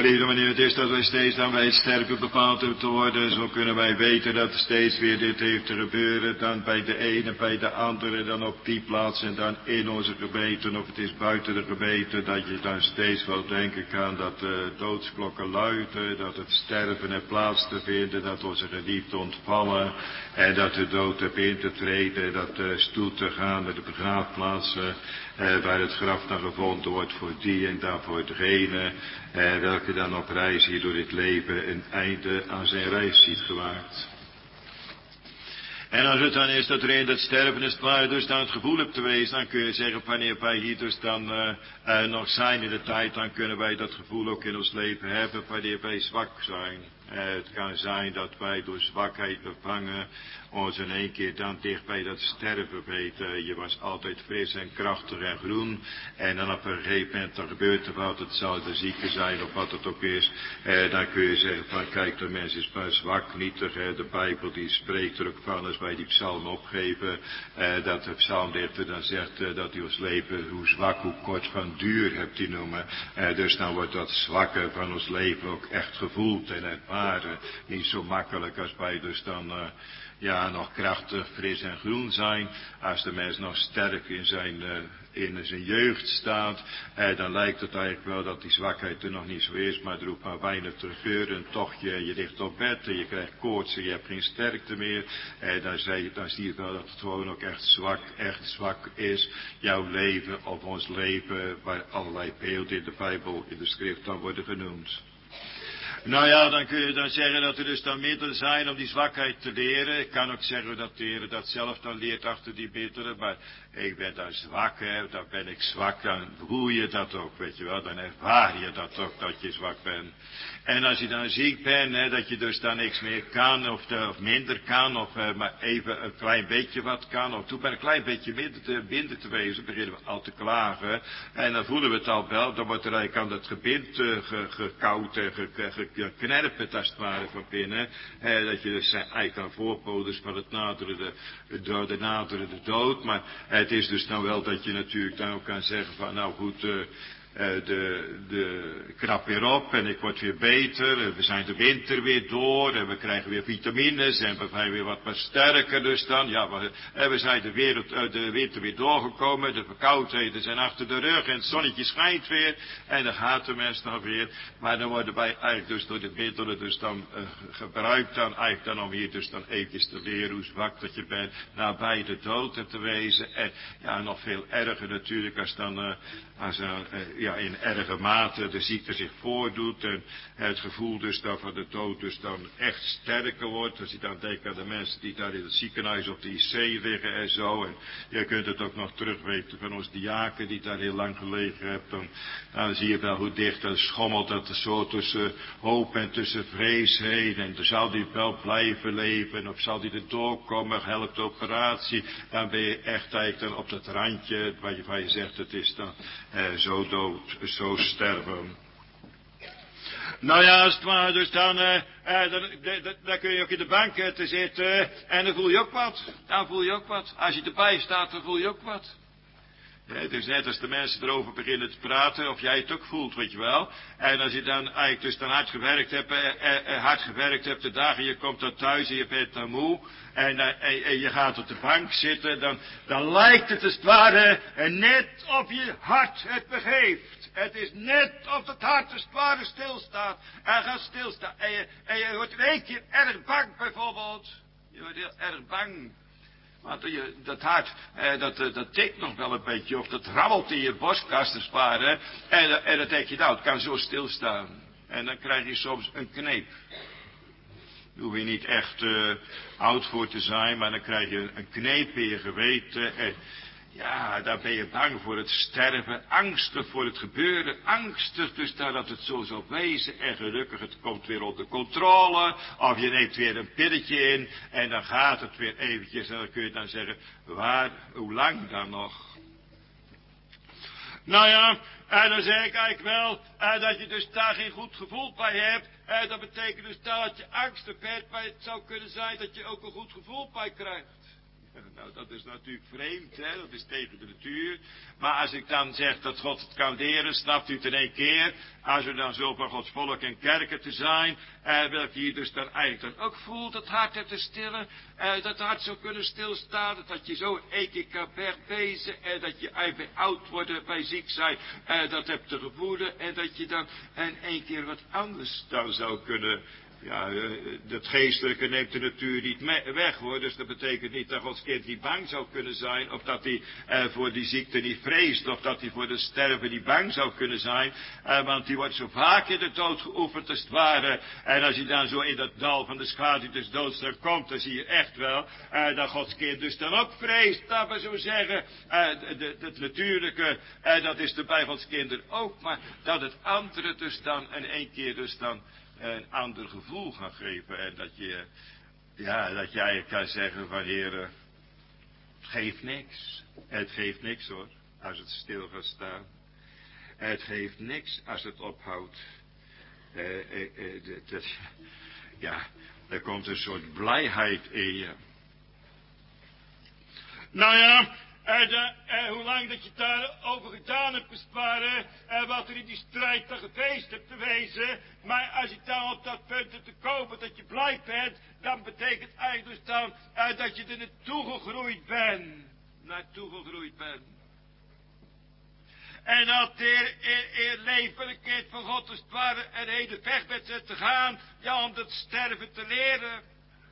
Geliefde manier, het is dat wij steeds dan bij het sterven bepaald hebben te worden. Zo kunnen wij weten dat steeds weer dit heeft te gebeuren. Dan bij de ene, bij de andere, dan op die plaats en dan in onze gemeenten. Of het is buiten de gemeente, dat je dan steeds wel denken kan dat de doodsklokken luiden. Dat het sterven er plaats te vinden, dat onze geliefden ontvallen. En dat de dood heb in te treden, dat de stoet te gaan naar de begraafplaatsen. Waar het graf dan gevonden wordt voor die en dan voor degene. Welke dan op reis hier door dit leven een einde aan zijn reis ziet gemaakt. En als het dan is dat er in dat sterven is klaar, dus dan het gevoel hebt te wezen, dan kun je zeggen, wanneer wij hier dus dan nog zijn in de tijd, dan kunnen wij dat gevoel ook in ons leven hebben, wanneer wij zwak zijn. Het kan zijn dat wij door zwakheid bevangen ons in één keer dan dicht bij dat sterven weten. Je was altijd fris en krachtig en groen. En dan op een gegeven moment dan gebeurt er wat. Het zou de zieke zijn of wat het ook is. Dan kun je zeggen van kijk, de mens is maar zwak, nietig. De Bijbel die spreekt er ook van als wij die psalm opgeven. Dat de psalmdichter dan zegt dat hij ons leven hoe zwak, hoe kort van duur hebt die noemen. Dus dan wordt dat zwakke van ons leven ook echt gevoeld en ervaren. Niet zo makkelijk als wij dus dan nog krachtig, fris en groen zijn. Als de mens nog sterk in zijn jeugd staat, dan lijkt het eigenlijk wel dat die zwakheid er nog niet zo is, maar er hoeft maar weinig te gebeuren. Toch, je ligt op bed en je krijgt koorts en je hebt geen sterkte meer. Dan zie je wel dat het gewoon ook echt zwak is. Jouw leven of ons leven, waar allerlei beelden in de Bijbel, in de schrift dan worden genoemd. Nou ja, dan kun je dan zeggen dat er dus dan middelen zijn om die zwakheid te leren. Ik kan ook zeggen dat de Heer dat zelf dan leert achter die middelen. Maar ik ben dan zwak, dan ben ik zwak, dan voel je dat ook, weet je wel. Dan ervaar je dat ook, dat je zwak bent. En als je dan ziek bent, dat je dus dan niks meer kan, of minder kan, of maar even een klein beetje wat kan, of toen maar een klein beetje minder te wezen, beginnen we al te klagen. En dan voelen we het al wel, dan wordt er eigenlijk aan dat gebind gekoud en geknerpend als het ware van binnen. Dat je dus eigenlijk aan voorpoders van het naderende dood. Maar het is dus dan wel dat je natuurlijk dan ook kan zeggen van nou goed, de knap weer op en ik word weer beter. We zijn de winter weer door en we krijgen weer vitamines en we zijn weer wat sterker dus dan. Ja, we zijn de winter weer doorgekomen, de verkoudheden zijn achter de rug en het zonnetje schijnt weer en dan gaat de mens dan weer. Maar dan worden wij eigenlijk dus door de middelen dus dan gebruikt dan eigenlijk dan om hier dus dan eventjes te leren hoe zwak dat je bent, nabij de dood te wezen. En ja, nog veel erger natuurlijk als dan in erge mate de ziekte zich voordoet en het gevoel dus dan van de dood dus dan echt sterker wordt. Als je dan denkt aan de mensen die daar in het ziekenhuis op de IC liggen en zo. En je kunt het ook nog terugweten van ons diaken die daar heel lang gelegen hebben. Dan zie je wel hoe dicht en schommelt dat er zo tussen hoop en tussen vrees heen. En dan zal die wel blijven leven of zal die er doorkomen, helpt de operatie. Dan ben je echt eigenlijk dan op dat randje waar je zegt het is dan zo dood, zo sterven. Nou ja, als het ware, dus dan kun je ook in de bank te zitten en dan voel je ook wat. Dan voel je ook wat. Als je erbij staat, dan voel je ook wat. Ja, het is net als de mensen erover beginnen te praten, of jij het ook voelt, weet je wel. En als je dan eigenlijk dus dan hard gewerkt hebt de dagen, je komt dan thuis en je bent dan moe. En je gaat op de bank zitten, dan lijkt het als het ware net of je hart het begeeft. Het is net of het hart als het ware stilstaat. En gaat stilstaan. En je wordt in één keer erg bang bijvoorbeeld. Je wordt heel erg bang. Want dat hart, dat tikt nog wel een beetje, of dat rammelt in je borstkast als het ware. En dan denk je, nou, het kan zo stilstaan. En dan krijg je soms een kneep. Daar hoef je niet echt oud voor te zijn, maar dan krijg je een kneep in je geweten. En ja, daar ben je bang voor het sterven, angstig voor het gebeuren, angstig dus dat het zo zal wezen. En gelukkig, het komt weer onder controle, of je neemt weer een pilletje in, en dan gaat het weer eventjes, en dan kun je dan zeggen, hoe lang dan nog? Nou ja, en dan zeg ik eigenlijk wel, dat je dus daar geen goed gevoel bij hebt. Dat betekent dus dat je angstig bent, maar het zou kunnen zijn dat je ook een goed gevoel bij krijgt. Nou, dat is natuurlijk vreemd, hè? Dat is tegen de natuur. Maar als ik dan zeg dat God het kan leren, snapt u het in één keer. Als we dan zo van Gods volk en kerken te zijn, welke je dus dan eigenlijk dan ook voelt, dat hart te stillen, dat hart zou kunnen stilstaan, dat je zo één keer kan wegwezen, en dat je bij oud worden, bij ziek zijn, dat hebt te gevoelen, en dat je dan in één keer wat anders dan zou kunnen. Ja, het geestelijke neemt de natuur niet weg, hoor. Dus dat betekent niet dat Gods kind niet bang zou kunnen zijn, of dat hij voor die ziekte niet vreest, of dat hij voor de sterven niet bang zou kunnen zijn. Want die wordt zo vaak in de dood geoefend, als het ware. En als je dan zo in dat dal van de schaduw des doods dan komt, dan zie je echt wel dat Gods kind dus dan ook vreest. Dat we zo zeggen, het natuurlijke, dat is er bij Gods kinderen ook, maar dat het andere dus dan in één keer dus dan een ander gevoel gaan geven. En dat je eigenlijk kan zeggen van Heer, het geeft niks. Het geeft niks, hoor, als het stil gaat staan. Het geeft niks als het ophoudt. Er komt een soort blijheid in je. Nou ja, hoe lang dat je daarover gedaan hebt besparen, wat er in die strijd dan geweest hebt te wezen, maar als je dan op dat punt te komen dat je blij bent, dan betekent eigenlijk dus dan dat je er naartoe gegroeid bent. En dat de levelijkheid van God als het ware een hele weg met ze te gaan, ja, om dat sterven te leren.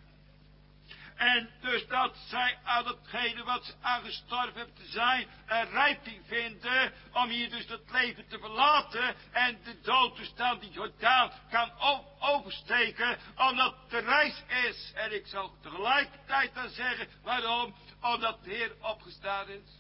En dus dat zij aan hetgene wat ze aangestorven hebben te zijn, een rijping vinden om hier dus dat leven te verlaten en de dood dus dan die Jordaan kan oversteken, omdat het de reis is. En ik zal tegelijkertijd dan zeggen, waarom? Omdat de Heer opgestaan is.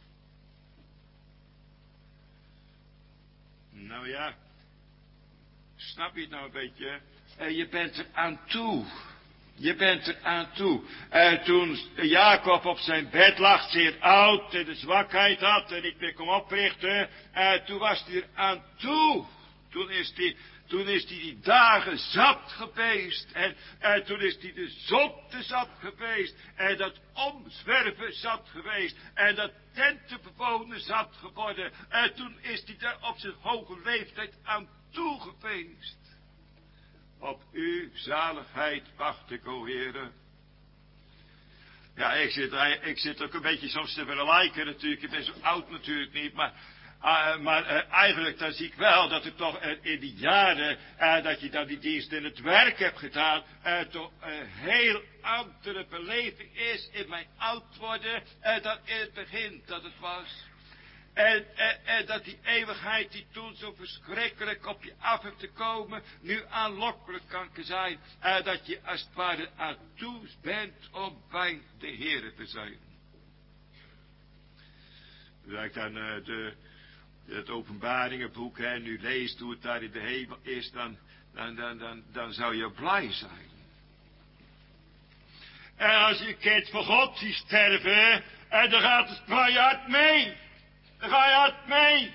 Nou ja, snap je het nou een beetje? Je bent er aan toe. Je bent er aan toe. Toen Jacob op zijn bed lag, zeer oud, en de zwakheid had en niet meer kon oprichten, toen was hij er aan toe. Toen is hij die dagen zat geweest. En toen is hij de zonde zat geweest. En dat omzwerven zat geweest. En dat tenten bewonen zat geworden. En toen is hij daar op zijn hoge leeftijd aan toe geweest. Op uw zaligheid wacht ik, o Heere. Ja, ik zit ook een beetje soms te vergelijken natuurlijk. Ik ben zo oud natuurlijk niet, maar eigenlijk dan zie ik wel dat het toch in die jaren dat je dan die dienst in het werk hebt gedaan, toch een heel andere beleving is in mijn oud worden dan in het begin dat het was. En dat die eeuwigheid die toen zo verschrikkelijk op je af heeft te komen, nu aanlokkelijk kan zijn. Dat je als het ware aan toe bent om bij de Heere te zijn. Als ik dan het openbaringenboek nu leest hoe het daar in de hemel is, dan zou je blij zijn. En als je kind van God ziet sterven, dan gaat het maar je hart mee. Dan ga je hard mee.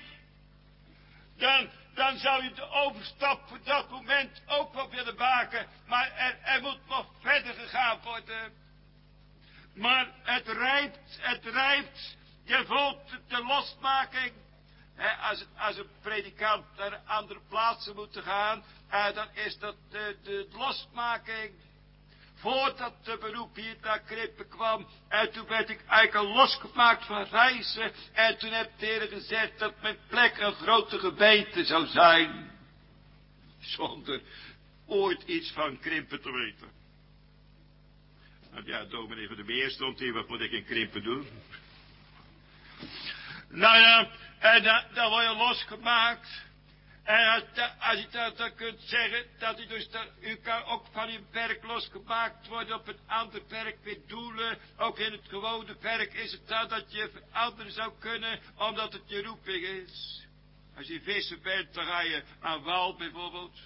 Dan zou je de overstap voor dat moment ook wel willen maken. Maar er moet nog verder gegaan worden. Maar het rijpt. Je voelt de losmaking. Als een predikant naar andere plaatsen moet gaan, dan is dat de losmaking. Voordat de beroep hier naar Krippen kwam, en toen werd ik eigenlijk al losgemaakt van reizen, en toen heeft de Heer gezegd dat mijn plek een grote gemeente zou zijn. Zonder ooit iets van Krimpen te weten. Nou ja, dominee van de Meer stond hier, wat moet ik in Krimpen doen? Nou ja, en dan word je losgemaakt. En als je dan kunt zeggen, dat u kan ook van uw werk losgemaakt worden op een ander werk weer doelen. Ook in het gewone werk is het dat je veranderen zou kunnen, omdat het je roeping is. Als je visser bent, dan ga je aan wal bijvoorbeeld.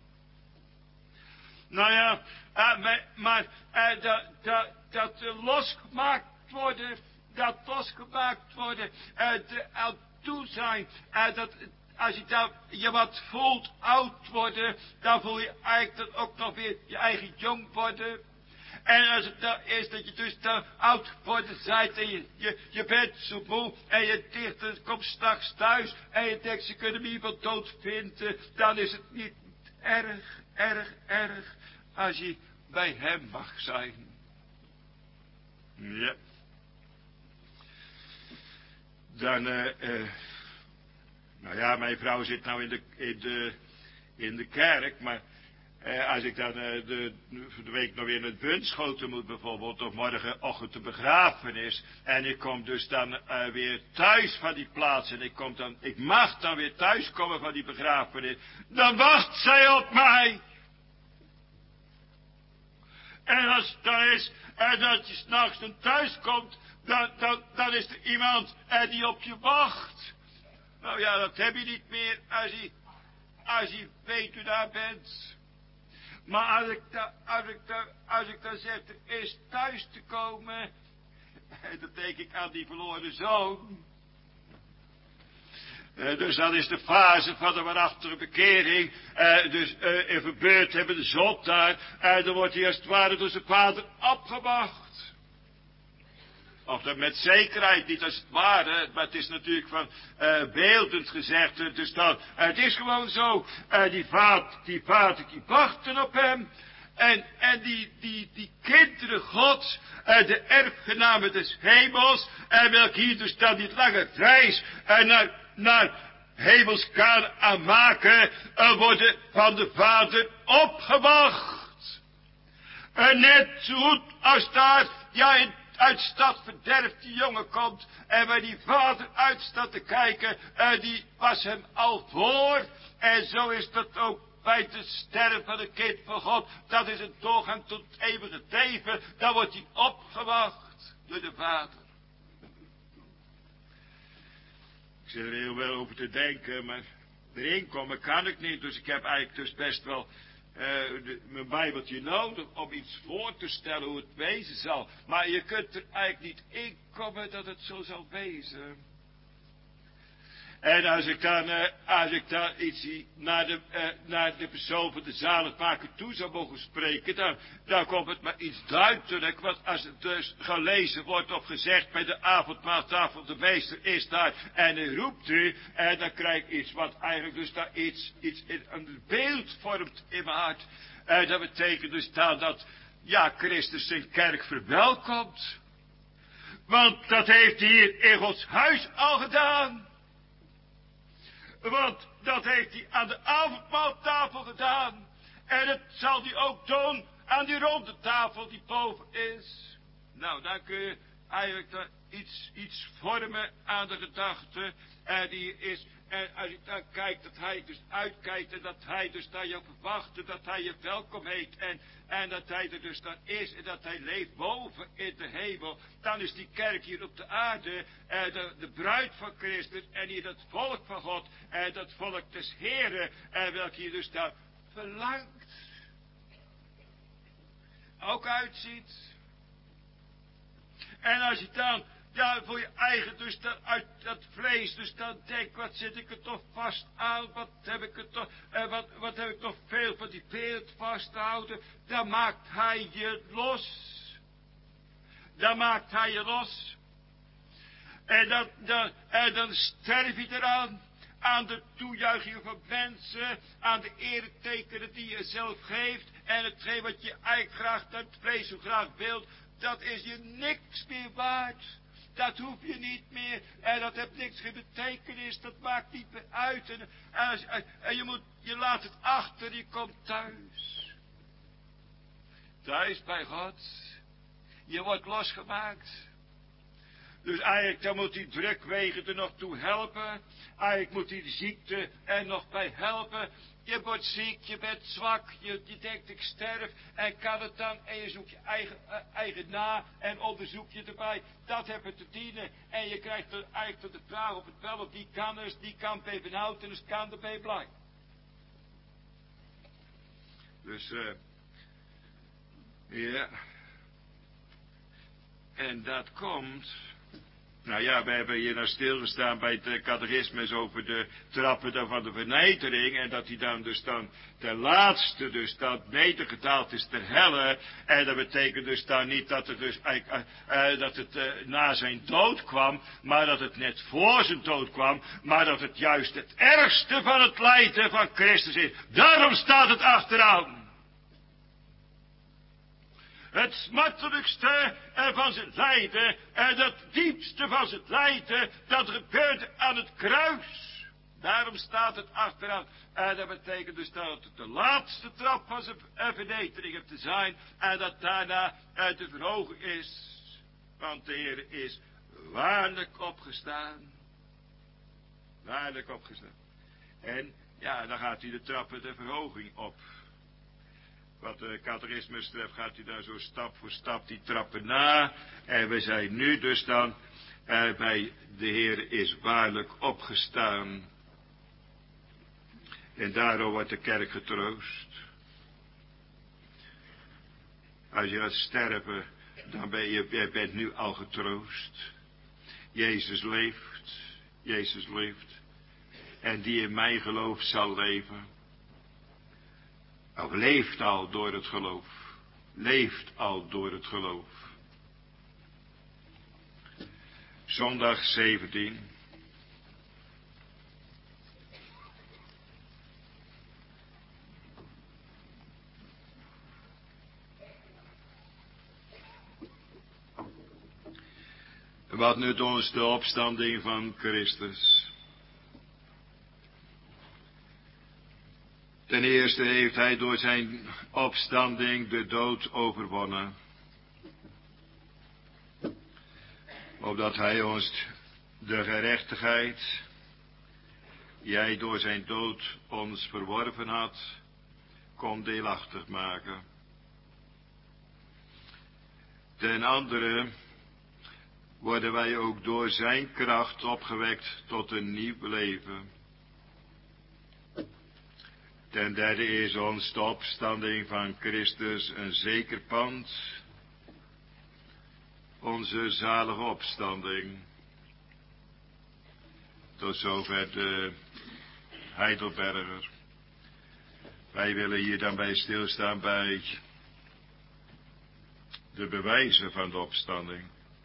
Nou ja, maar dat losgemaakt worden, aan toe zijn, als je je wat voelt oud worden, dan voel je eigenlijk dat ook nog weer je eigen jong worden. En als het dan is dat je dus dan oud geworden bent en je bent zo moe en je dicht en komt straks thuis en je denkt ze kunnen me iemand dood vinden, dan is het niet erg als je bij hem mag zijn. Ja. Dan, nou ja, mijn vrouw zit nou in de kerk, maar als ik dan de week nog weer in het Bunschoten moet bijvoorbeeld, of morgenochtend de begrafenis, en ik kom dus dan weer thuis van die plaats, en ik mag dan weer thuiskomen van die begrafenis, dan wacht zij op mij. En als het dan is, dat je 's nachts dan thuis komt, dan is er iemand die op je wacht. Nou ja, dat heb je niet meer als je weet u daar bent. Maar als ik dan zeg, er is thuis te komen, dan denk ik aan die verloren zoon. Dus dat is de fase van de waarachtige bekering. Dus in gebeurd hebben de zondaar. Dan wordt hij als het ware door zijn vader opgewacht. Of dat met zekerheid niet als het ware. Maar het is natuurlijk van beeldend gezegd. Dus dan, het is gewoon zo. Die vader die wachten op hem. En die kinderen gods, de erfgenamen des hemels, en welke hier dus dan niet langer reis naar hemels Kanaan maken, worden van de vader opgewacht. En net zo goed als daar, ja, uit stad verderf die jongen komt, en waar die vader uit staat te kijken, die was hem al voor, en zo is dat ook bij de sterren van het kind van God. Dat is een doorgang tot het eeuwige leven. Dan wordt hij opgewacht door de Vader. Ik zit er heel wel over te denken, maar erin komen kan ik niet. Dus ik heb eigenlijk dus best wel mijn Bijbeltje nodig om iets voor te stellen hoe het wezen zal. Maar je kunt er eigenlijk niet in komen dat het zo zal wezen. En als ik dan iets naar de persoon van de zaligmaker toe zou mogen spreken, dan komt het maar iets duidelijk. Want als het dus gelezen wordt of gezegd bij de avondmaaltafel, de meester is daar en hij roept u, en dan krijg ik iets wat eigenlijk dus daar iets in een beeld vormt in mijn hart. Dat betekent dus dan dat, ja, Christus zijn kerk verwelkomt. Want dat heeft hij hier in Gods huis al gedaan. Want dat heeft hij aan de avondmaaltafel gedaan. En dat zal hij ook doen aan die ronde tafel die boven is. Nou, dan kun je eigenlijk daar iets vormen aan de gedachte. Die is, en als je dan kijkt dat hij dus uitkijkt en dat hij dus daar je verwacht, dat hij je welkom heet en dat hij er dus dan is en dat hij leeft boven in de hemel. Dan is die kerk hier op de aarde, de bruid van Christus en hier dat volk van God, dat volk des Heren, welke hier dus daar verlangt. Ook uitziet. En als je dan, ja, voor je eigen, dus dan uit dat vlees, dus dan denk, wat zit ik er toch vast aan, wat heb ik er toch, wat heb ik toch veel van die wereld vasthouden, dan maakt hij je los. Dan maakt hij je los. En dan sterf je eraan, aan de toejuichingen van mensen, aan de eretekenen die je zelf geeft, en hetgeen wat je eigenlijk graag, dat vlees zo graag wilt, dat is je niks meer waard. Dat hoef je niet meer. En dat heeft niks geen betekenis. Dat maakt niet meer uit. En je laat het achter. Je komt thuis. Thuis bij God. Je wordt losgemaakt. Dus eigenlijk dan moet die drukwegen er nog toe helpen. Eigenlijk moet die de ziekte er nog bij helpen. Je wordt ziek, je bent zwak, je denkt ik sterf en kan het dan en je zoekt je eigen na en onderzoek je erbij. Dat heb je te dienen en je krijgt er eigenlijk tot de vraag op het wel of die kan dus, die kan bij benauwd en dus kan erbij blij. Dus ja. En dat komt Nou ja, we hebben hier nou stilgestaan bij het catechismus over de trappen dan van de vernedering. En dat hij dan dus dan ten laatste dus dan nedergedaald is ter helle. En dat betekent dus dan niet dat het dus dat het na zijn dood kwam. Maar dat het net voor zijn dood kwam. Maar dat het juist het ergste van het lijden van Christus is. Daarom staat het achteraan. Het smartelijkste van zijn lijden, dat diepste van zijn lijden, dat gebeurde aan het kruis. Daarom staat het achteraan. En dat betekent dus dat het de laatste trap van zijn vernedering heeft te zijn. En dat daarna de verhoging is. Want de Heer is waarlijk opgestaan. Waarlijk opgestaan. En ja, dan gaat hij de trappen de verhoging op. Wat de catechismus betreft gaat hij daar zo stap voor stap die trappen na. En we zijn nu dus dan bij de Heer is waarlijk opgestaan. En daarom wordt de kerk getroost. Als je gaat sterven, dan bent nu al getroost. Jezus leeft. Jezus leeft. En die in mij gelooft zal leven. Of leeft al door het geloof. Leeft al door het geloof. Zondag 17. Wat nut ons de opstanding van Christus? Ten eerste heeft hij door zijn opstanding de dood overwonnen. Opdat hij ons de gerechtigheid, die hij door zijn dood ons verworven had, kon deelachtig maken. Ten andere worden wij ook door zijn kracht opgewekt tot een nieuw leven. Ten derde is ons de opstanding van Christus een zeker pand. Onze zalige opstanding. Tot zover de Heidelberger. Wij willen hier dan bij stilstaan bij de bewijzen van de opstanding.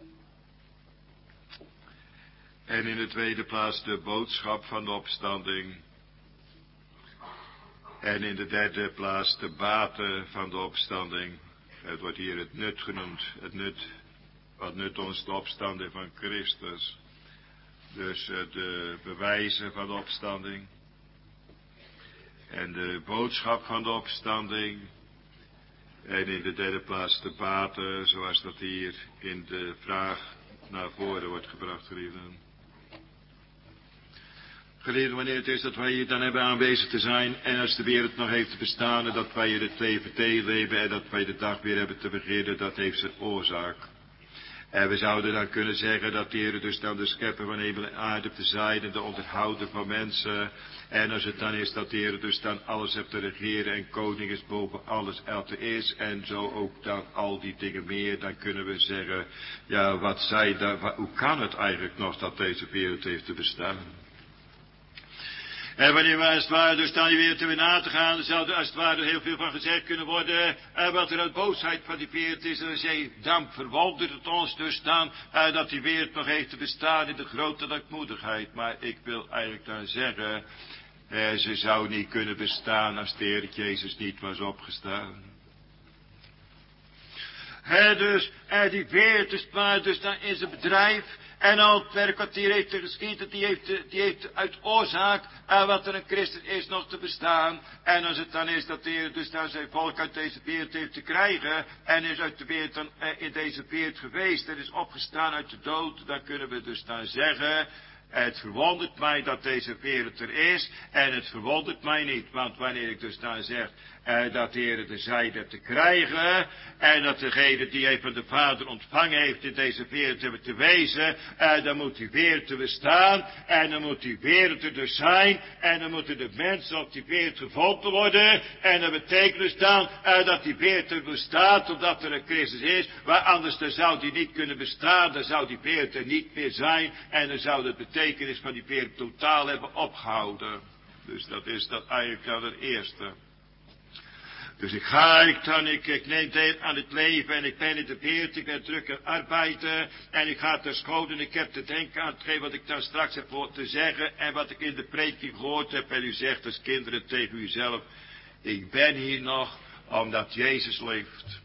En in de tweede plaats de boodschap van de opstanding. En in de derde plaats de baten van de opstanding. Het wordt hier het nut genoemd. Het nut, wat nut ons de opstanding van Christus. Dus de bewijzen van de opstanding. En de boodschap van de opstanding. En in de derde plaats de baten, zoals dat hier in de vraag naar voren wordt gebracht, geliefden. Geliefden, wanneer het is dat wij hier dan hebben aanwezig te zijn en als de wereld nog heeft te bestaan en dat wij hier het TVT leven en dat wij de dag weer hebben te beginnen, dat heeft zijn oorzaak. En we zouden dan kunnen zeggen dat de Heer dus dan de schepper van hemel en aarde te zijn en de onderhouder van mensen. En als het dan is dat de Heer dus dan alles heeft te regeren en koning is boven alles er is en zo ook dan al die dingen meer, dan kunnen we zeggen, ja wat zij daar, hoe kan het eigenlijk nog dat deze wereld heeft te bestaan? En wanneer we als het ware dus dan die wereld weer na te gaan, dan zou er als het ware heel veel van gezegd kunnen worden, wat er uit boosheid van die wereld is. En dan verwondert het ons dus dan, dat die wereld nog heeft te bestaan in de grote dankmoedigheid. Maar ik wil eigenlijk dan zeggen, ze zou niet kunnen bestaan als de Heer Jezus niet was opgestaan. Dus die wereld is maar dus dan in zijn bedrijf. En al het werk wat hier heeft geschieden, die heeft uit oorzaak wat er een christen is nog te bestaan. En als het dan is dat de Heer dus dan zijn volk uit deze wereld heeft te krijgen. En is uit de wereld dan in deze wereld geweest en is opgestaan uit de dood. Dan kunnen we dus dan zeggen, Het verwondert mij dat deze wereld er is. En het verwondert mij niet. Want wanneer ik dus dan zeg dat de Heer de zijde te krijgen. En dat degene die hij van de Vader ontvangen heeft in deze wereld hebben te wezen. Dan moet die wereld er bestaan. En dan moet die wereld er dus zijn. En dan moeten de mensen op die wereld gevonden worden. En dat betekent dus dan dat die wereld er bestaat. Omdat er een Christus is. Maar anders dan zou die niet kunnen bestaan. Dan zou die wereld er niet meer zijn. En dan zou de betekenis van die wereld totaal hebben opgehouden. Dus dat is dat eigenlijk dan het eerste. Dus ik neem deel aan het leven en ik ben in de wereld, ik ben druk aan arbeiden en ik ga ter school en ik heb te denken aan hetgeen wat ik dan straks heb voor te zeggen en wat ik in de prediking gehoord heb en u zegt als kinderen tegen uzelf, ik ben hier nog omdat Jezus leeft.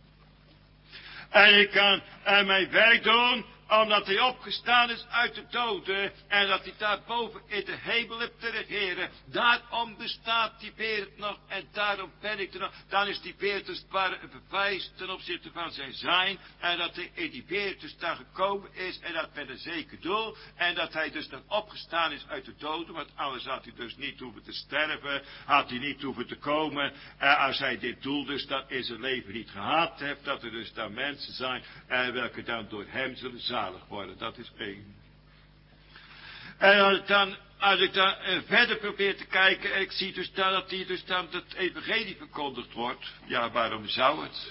En ik kan mijn werk doen omdat hij opgestaan is uit de doden en dat hij daarboven in de hemel heeft te regeren. Daarom bestaat die wereld nog en daarom ben ik er nog. Dan is die wereld dus een bewijs ten opzichte van zijn en dat hij in die wereld dus daar gekomen is en dat met een zeker doel. En dat hij dus dan opgestaan is uit de doden, want anders had hij dus niet hoeven te sterven, had hij niet hoeven te komen. Als hij dit doel dus dan in zijn leven niet gehad heeft, dat er dus dan mensen zijn welke dan door hem zullen zalig worden. Dat is één. En als ik dan verder probeer te kijken, ik zie dus dan dat hier dus dan het evangelie verkondigd wordt. Ja, waarom zou het?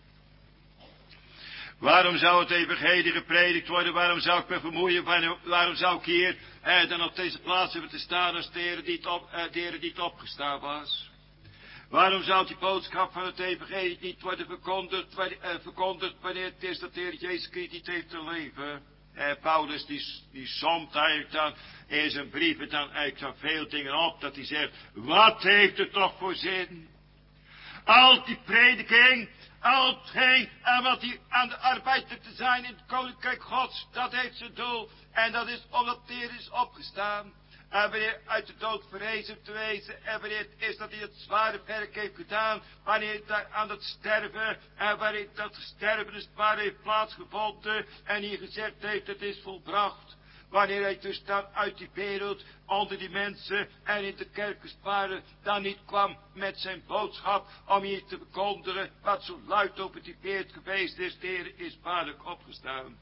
Waarom zou het evangelie gepredikt worden? Waarom zou ik me vermoeien? Waarom zou ik hier dan op deze plaats hebben te staan als de Heer niet opgestaan was? Waarom zou die boodschap van het evangelie niet worden verkondigd wanneer het is dat de Heer Jezus Christus niet heeft te leven? Paulus die somt eigenlijk dan in zijn brieven dan eigenlijk van veel dingen op, dat hij zegt, wat heeft het toch voor zin? Al die prediking, al hetgeen en wat hier aan de arbeid te zijn in het koninkrijk Gods, dat heeft zijn doel. En dat is omdat de Heer is opgestaan. En wanneer uit de dood verrezen te wezen. En wanneer het is dat hij het zware werk heeft gedaan. Wanneer hij aan het sterven. En wanneer dat sterven dus waar heeft plaatsgevonden. En hier gezegd heeft het is volbracht. Wanneer hij dus dan uit die wereld onder die mensen en in de kerkensparen dan niet kwam met zijn boodschap om hier te verkondigen wat zo luid over die wereld geweest is. De Heer is waarlijk opgestaan.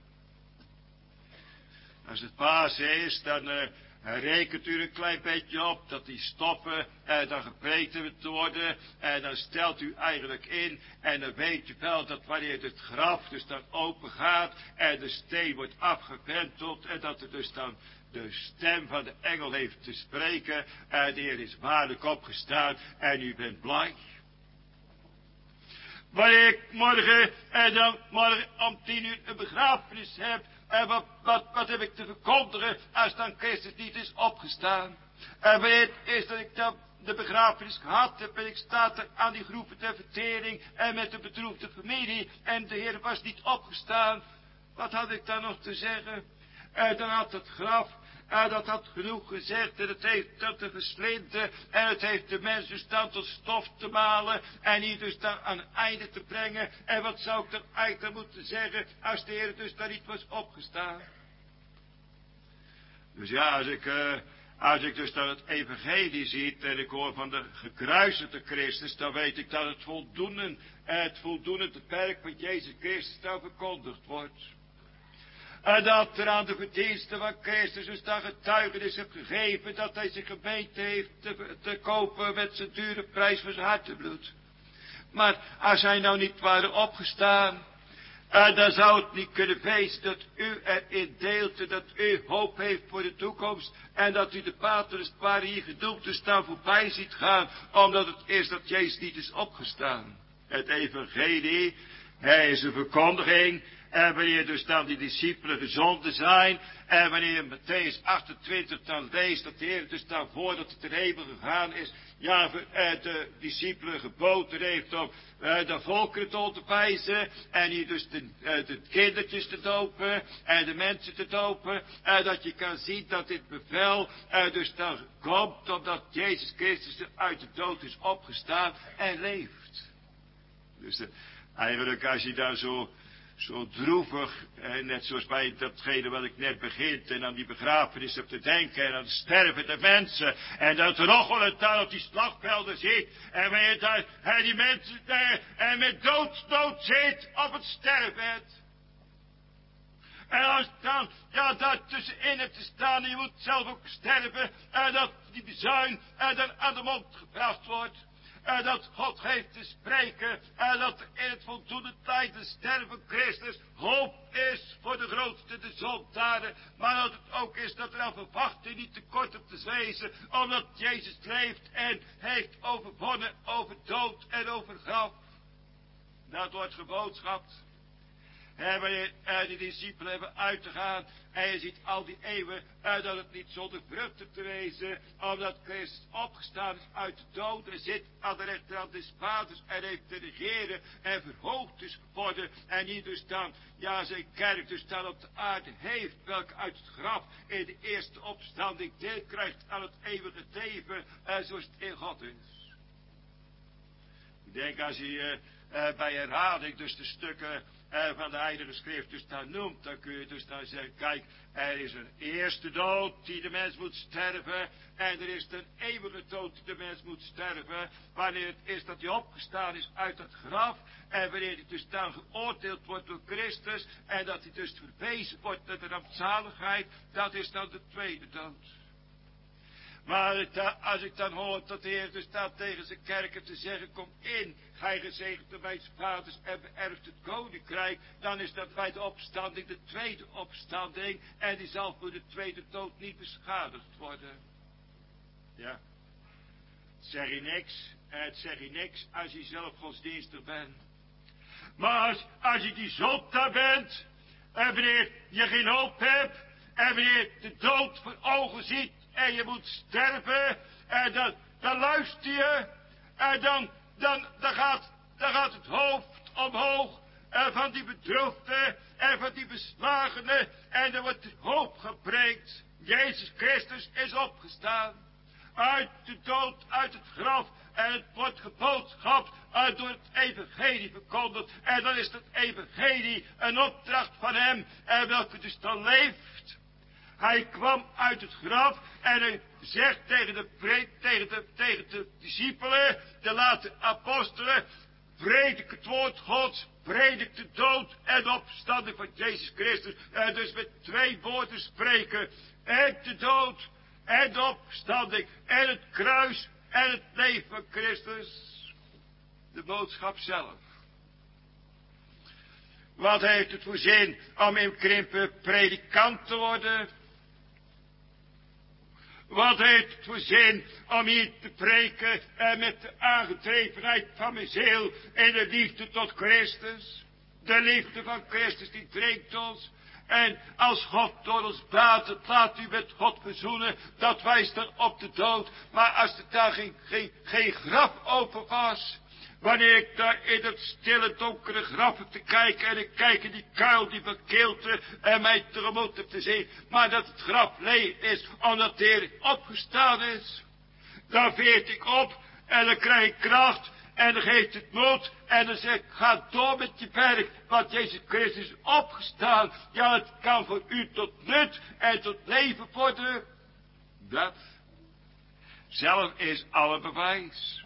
Als het Pasen is, dan rekent u een klein beetje op dat die stoffen dan gepreekt hebben te worden. En dan stelt u eigenlijk in. En dan weet u wel dat wanneer het graf dus dan open gaat. En de steen wordt afgewenteld. En dat er dus dan de stem van de engel heeft te spreken. En de Heer is waarlijk opgestaan. En u bent blij. Wanneer ik morgen om 10:00 een begrafenis heb. En wat heb ik te verkondigen als dan Christus niet is opgestaan? En wanneer het is dat ik dan de begrafenis gehad heb en ik sta er aan die groepen ter vertering en met de bedroefde familie en de Heer was niet opgestaan. Wat had ik dan nog te zeggen? Dan had het graf, dat had genoeg gezegd en het heeft dat te verslinden en het heeft de mens dus dan tot stof te malen en hier dus dan aan het einde te brengen. En wat zou ik dan eigenlijk moeten zeggen als de Heer dus daar niet was opgestaan? Dus ja, als ik dus dan het evangelie zie en ik hoor van de gekruisigde Christus, dan weet ik dat het voldoende het werk van Jezus Christus dan verkondigd wordt. En dat er aan de verdiensten van Christus dus dan getuigenis heeft gegeven dat hij zijn gemeente heeft te kopen met zijn dure prijs van zijn hartebloed. Maar als hij nou niet waren opgestaan, dan zou het niet kunnen wezen dat u erin deelt, dat u hoop heeft voor de toekomst en dat u de paters waar hier gedoemd te staan voorbij ziet gaan, omdat het is dat Jezus niet is opgestaan. Het evangelie, hij is een verkondiging. En wanneer dus dan die discipelen gezonden zijn. En wanneer Mattheüs 28 dan leest dat de Heer dus dan voordat het ter hemel gegaan is. Ja, de discipelen geboden heeft om de volkeren te onderwijzen. En hier dus de kindertjes te dopen. En de mensen te dopen. Dat je kan zien dat dit bevel dus dan komt. Omdat Jezus Christus uit de dood is opgestaan en leeft. Dus eigenlijk als je daar zo zo droevig, net zoals bij datgene wat ik net begint, en aan die begrafenis heb te denken, en aan het sterven der mensen, en dat roggelen daar op die slagvelden zit, en wanneer je daar die mensen daar, en met doodsnood zit op het sterfbed. En als dan, ja, daar tussenin hebt te staan, en je moet zelf ook sterven, en dat die bezuin, en dan aan de mond gebracht wordt. En dat God heeft te spreken. En dat er in het voldoende tijd de sterven Christus hoop is voor de grootste de zondaden. Maar dat het ook is dat er aan verwachting niet tekort op te wezen. Omdat Jezus leeft en heeft overwonnen over dood en over graf. Dat wordt geboodschapt. En wanneer de discipelen hebben uit te gaan. En je ziet al die eeuwen. Dat het niet zonder vruchten te wezen. Omdat Christus opgestaan is uit de dood. En zit aan de rechterhand des Vaders. En heeft te regeren. En verhoogd is geworden. En hier dus dan. Ja, zijn kerk dus dan op de aarde heeft. Welke uit het graf in de eerste opstanding deel krijgt aan het eeuwige leven. Zoals het in God is. Ik denk als je bij herhaling dus de stukken van de Heilige Schrift dus daar noemt, dan kun je dus daar zeggen, kijk, er is een eerste dood die de mens moet sterven, en er is een eeuwige dood die de mens moet sterven, wanneer het is dat hij opgestaan is uit het graf, en wanneer hij dus dan geoordeeld wordt door Christus, en dat hij dus verwezen wordt naar de rampzaligheid, dat is dan de tweede dood. Maar als ik dan hoor dat de Heer dus staat tegen zijn kerken te zeggen, kom in, gij gezegende mijn vaders en beërft het koninkrijk, dan is dat bij de opstanding de tweede opstanding, en die zal voor de tweede dood niet beschadigd worden. Ja. Zeg je niks, het zeg je niks als je zelf godsdienstig bent. Maar als je die zondaar bent, en wanneer je geen hoop hebt, en wanneer de dood voor ogen ziet, en je moet sterven, en dan luister je, en dan gaat het hoofd omhoog, van die bedroefde, en van die beslagene, en er wordt hoop gepreekt. Jezus Christus is opgestaan, uit de dood, uit het graf, en het wordt geboodschapt, door het evangelie verkondigd, en dan is het evangelie een opdracht van hem, en welke dus dan leeft. Hij kwam uit het graf en hij zegt tegen de discipelen, de late apostelen, predik het woord Gods, predik de dood en de opstanding van Jezus Christus. En dus met twee woorden spreken, en de dood en de opstanding en het kruis en het leven van Christus. De boodschap zelf. Wat heeft het voor zin om in Krimpen predikant te worden? Wat heeft het voor zin om hier te preken met de aangedrevenheid van mijn ziel in de liefde tot Christus? De liefde van Christus die dringt ons. En als God door ons baat, het laat u met God verzoenen, dat wijst dan op de dood. Maar als er daar geen graf open was, wanneer ik daar in het stille donkere graf heb te kijken, en ik kijk in die kuil die verkeelte en mij tegemoet heb te zien, maar dat het graf leeg is, omdat de Heer opgestaan is, dan veert ik op en dan krijg ik kracht en dan geeft het moed en dan zeg ik, ga door met je werk, want Jezus Christus is opgestaan. Ja, het kan voor u tot nut en tot leven worden. Dat zelf is alle bewijs.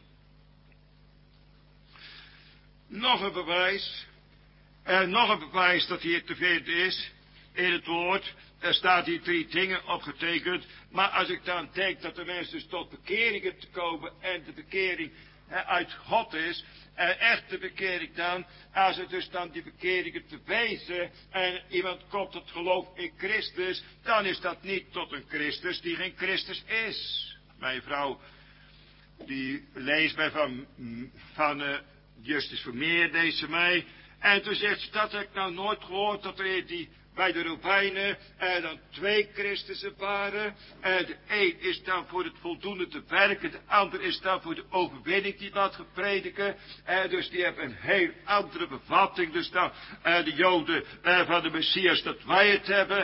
Nog een bewijs. En nog een bewijs dat hier te vinden is. In het woord. Er staat hier 3 dingen opgetekend. Maar als ik dan denk dat de mensen dus tot bekering hebben te komen. En de bekering uit God is. En echte bekering dan. Als het dus dan die bekeringen te wijzen. En iemand komt tot geloof in Christus. Dan is dat niet tot een Christus die geen Christus is. Mijn vrouw. Die leest mij van Justus Vermeer deze mij. En toen zegt ze, dat heb ik nou nooit gehoord, dat er die bij de Romeinen dan 2 Christussen waren. De een is dan voor het voldoende te werken, de ander is dan voor de overwinning die wat geprediken. Dus die hebben een heel andere bevatting. Dus dan de Joden van de Messias dat wij het hebben.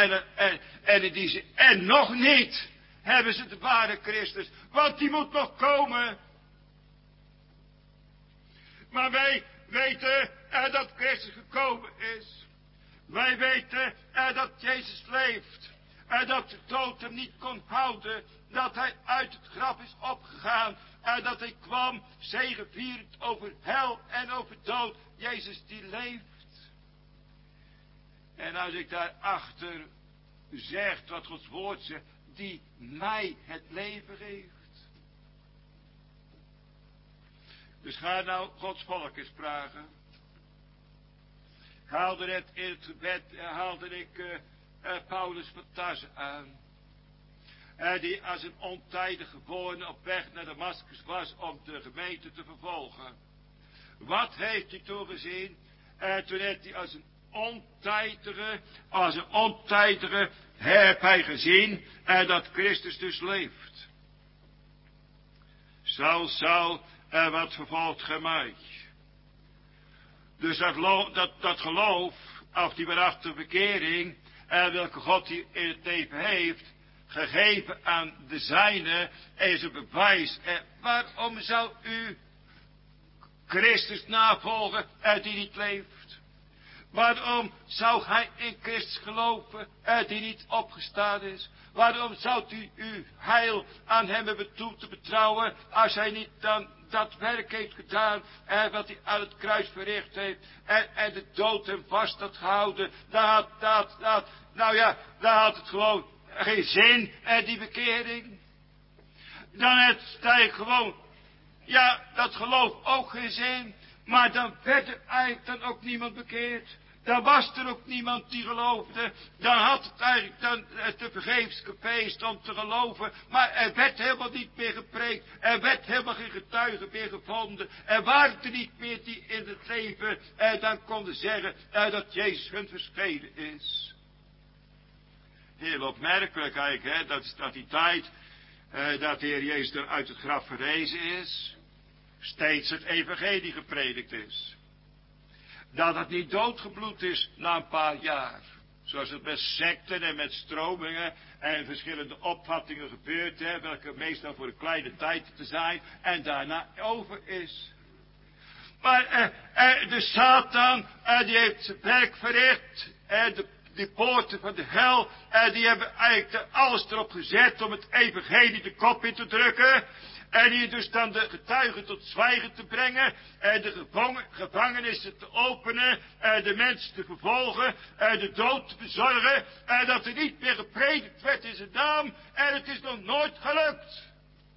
En nog niet hebben ze de ware Christus, want die moet nog komen. Maar wij weten dat Christus gekomen is. Wij weten dat Jezus leeft. Dat de dood hem niet kon houden. Dat hij uit het graf is opgegaan. Dat hij kwam zegevierend over hel en over dood. Jezus die leeft. En als ik daarachter zeg wat Gods woord zegt. Die mij het leven geeft. Dus ga nou Gods volk eens vragen. Ik haalde net in het gebed, Paulus van Tarse aan. Die als een ontijdige geborene op weg naar Damascus was om de gemeente te vervolgen. Wat heeft hij toen gezien? Toen heeft hij als een ontijdige heb hij gezien dat Christus dus leeft. Saul, wat vervolgt gij mij? Dus dat geloof, of die waarachtige bekering, welke God hier in het leven heeft, gegeven aan de zijne, is een bewijs. Waarom zou u Christus navolgen die niet leeft? Waarom zou hij in Christus geloven die niet opgestaan is? Waarom zou u uw heil aan hem hebben toe te betrouwen als hij niet dan dat werk heeft gedaan wat hij aan het kruis verricht heeft en de dood hem vast had gehouden? Dan had het gewoon geen zin, die bekering. Dan heeft hij gewoon, dat geloof ook geen zin, maar dan werd er eigenlijk dan ook niemand bekeerd. Dan was er ook niemand die geloofde. Dan had het eigenlijk dan te vergeefs gefeest om te geloven. Maar er werd helemaal niet meer gepreekt. Er werd helemaal geen getuige meer gevonden. Er waren er niet meer die in het leven dan konden zeggen dat Jezus hun verschenen is. Heel opmerkelijk eigenlijk, dat die tijd dat de Heer Jezus er uit het graf verrezen is, steeds het evangelie gepredikt is. Dat het niet doodgebloed is na een paar jaar. Zoals het met secten en met stromingen en verschillende opvattingen gebeurt. Welke meestal voor een kleine tijd te zijn en daarna over is. Maar de Satan die heeft zijn werk verricht. Die poorten van de hel die hebben eigenlijk alles erop gezet om het evangelie de kop in te drukken. En hier dus dan de getuigen tot zwijgen te brengen. De gevangenissen te openen. De mensen te vervolgen. De dood te bezorgen. Dat er niet meer gepredikt werd in zijn naam. En het is nog nooit gelukt.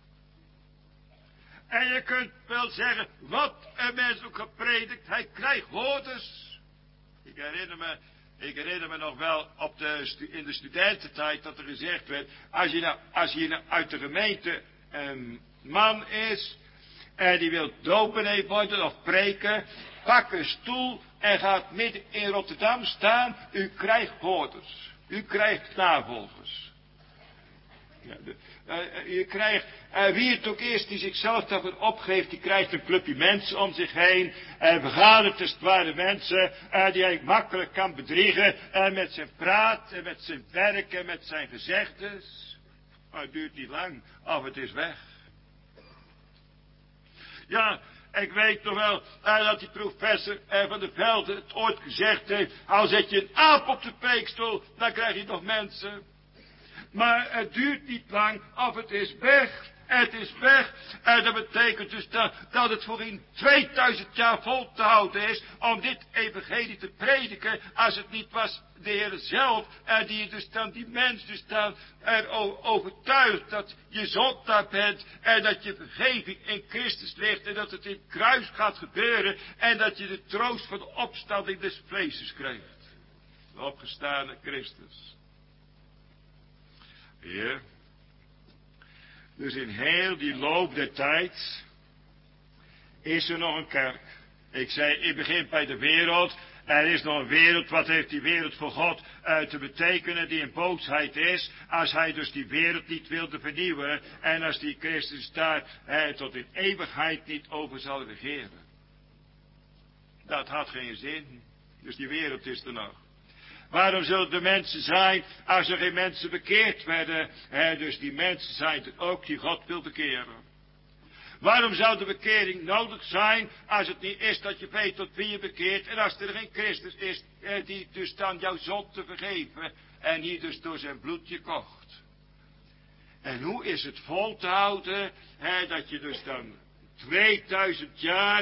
En je kunt wel zeggen. Wat een mens ook gepredikt. Hij krijgt hoorders. Ik herinner me nog wel in de studententijd dat er gezegd werd. Als je uit de gemeente man is en die wil dominee worden of preken, pak een stoel en gaat midden in Rotterdam staan. U krijgt hoorders. U krijgt navolgers. Je krijgt, wie het ook is die zichzelf daarvoor opgeeft, die krijgt een clubje mensen om zich heen. Vergaderd als het ware mensen die hij makkelijk kan bedriegen. Met zijn praat en met zijn werk en met zijn gezegdes. Maar het duurt niet lang of het is weg. Ja, ik weet nog wel dat die professor van der Velde het ooit gezegd heeft. Al zet je een aap op de preekstoel, dan krijg je nog mensen. Maar het duurt niet lang of het is weg. Het is weg. En dat betekent dus dat het voor in 2000 jaar vol te houden is om dit evangelie te prediken. Als het niet was de Heer zelf die dus dan die mens dus dan overtuigt dat je zondaar bent en dat je vergeving in Christus ligt en dat het in het kruis gaat gebeuren en dat je de troost van de opstanding des vleeses krijgt. De opgestane Christus. Ja. Dus in heel die loop der tijd is er nog een kerk. Ik zei, ik begin bij de wereld. Er is nog een wereld. Wat heeft die wereld voor God te betekenen die een boosheid is? Als hij dus die wereld niet wilde vernieuwen. En als die Christus daar tot in eeuwigheid niet over zal regeren. Dat had geen zin. Dus die wereld is er nog. Waarom zullen de mensen zijn als er geen mensen bekeerd werden? Dus die mensen zijn er ook die God wil bekeren. Waarom zou de bekering nodig zijn als het niet is dat je weet tot wie je bekeert en als er geen Christus is die dus dan jouw zonde vergeven en die dus door zijn bloed je kocht. En hoe is het vol te houden dat je dus dan 2000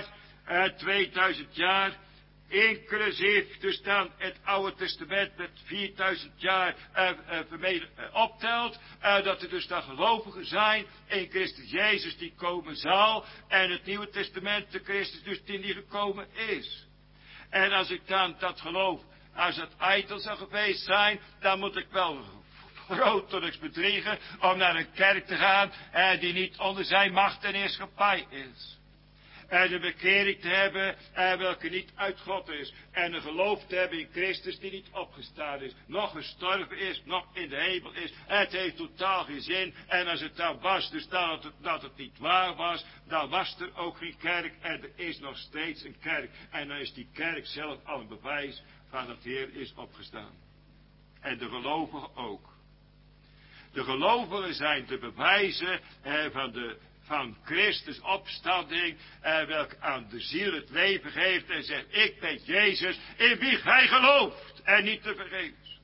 jaar inclusief dus dan het Oude Testament met 4000 jaar optelt. Dat er dus dan gelovigen zijn in Christus Jezus die komen zal. En het Nieuwe Testament de Christus dus die gekomen is. En als ik dan dat geloof, als het ijdel zou geweest zijn, dan moet ik wel grotelijks bedriegen om naar een kerk te gaan die niet onder zijn macht en heerschappij is. En de bekering te hebben welke niet uit God is. En een geloof te hebben in Christus die niet opgestaan is. Nog gestorven is, nog in de hemel is. Het heeft totaal geen zin. En als het dan was, dus dat het niet waar was, dan was er ook geen kerk. En er is nog steeds een kerk. En dan is die kerk zelf al een bewijs van dat de Heer is opgestaan. En de gelovigen ook. De gelovigen zijn de bewijzen van Christus opstanding, welke aan de ziel het leven geeft en zegt, ik ben Jezus, in wie gij gelooft, en niet te vergeefs.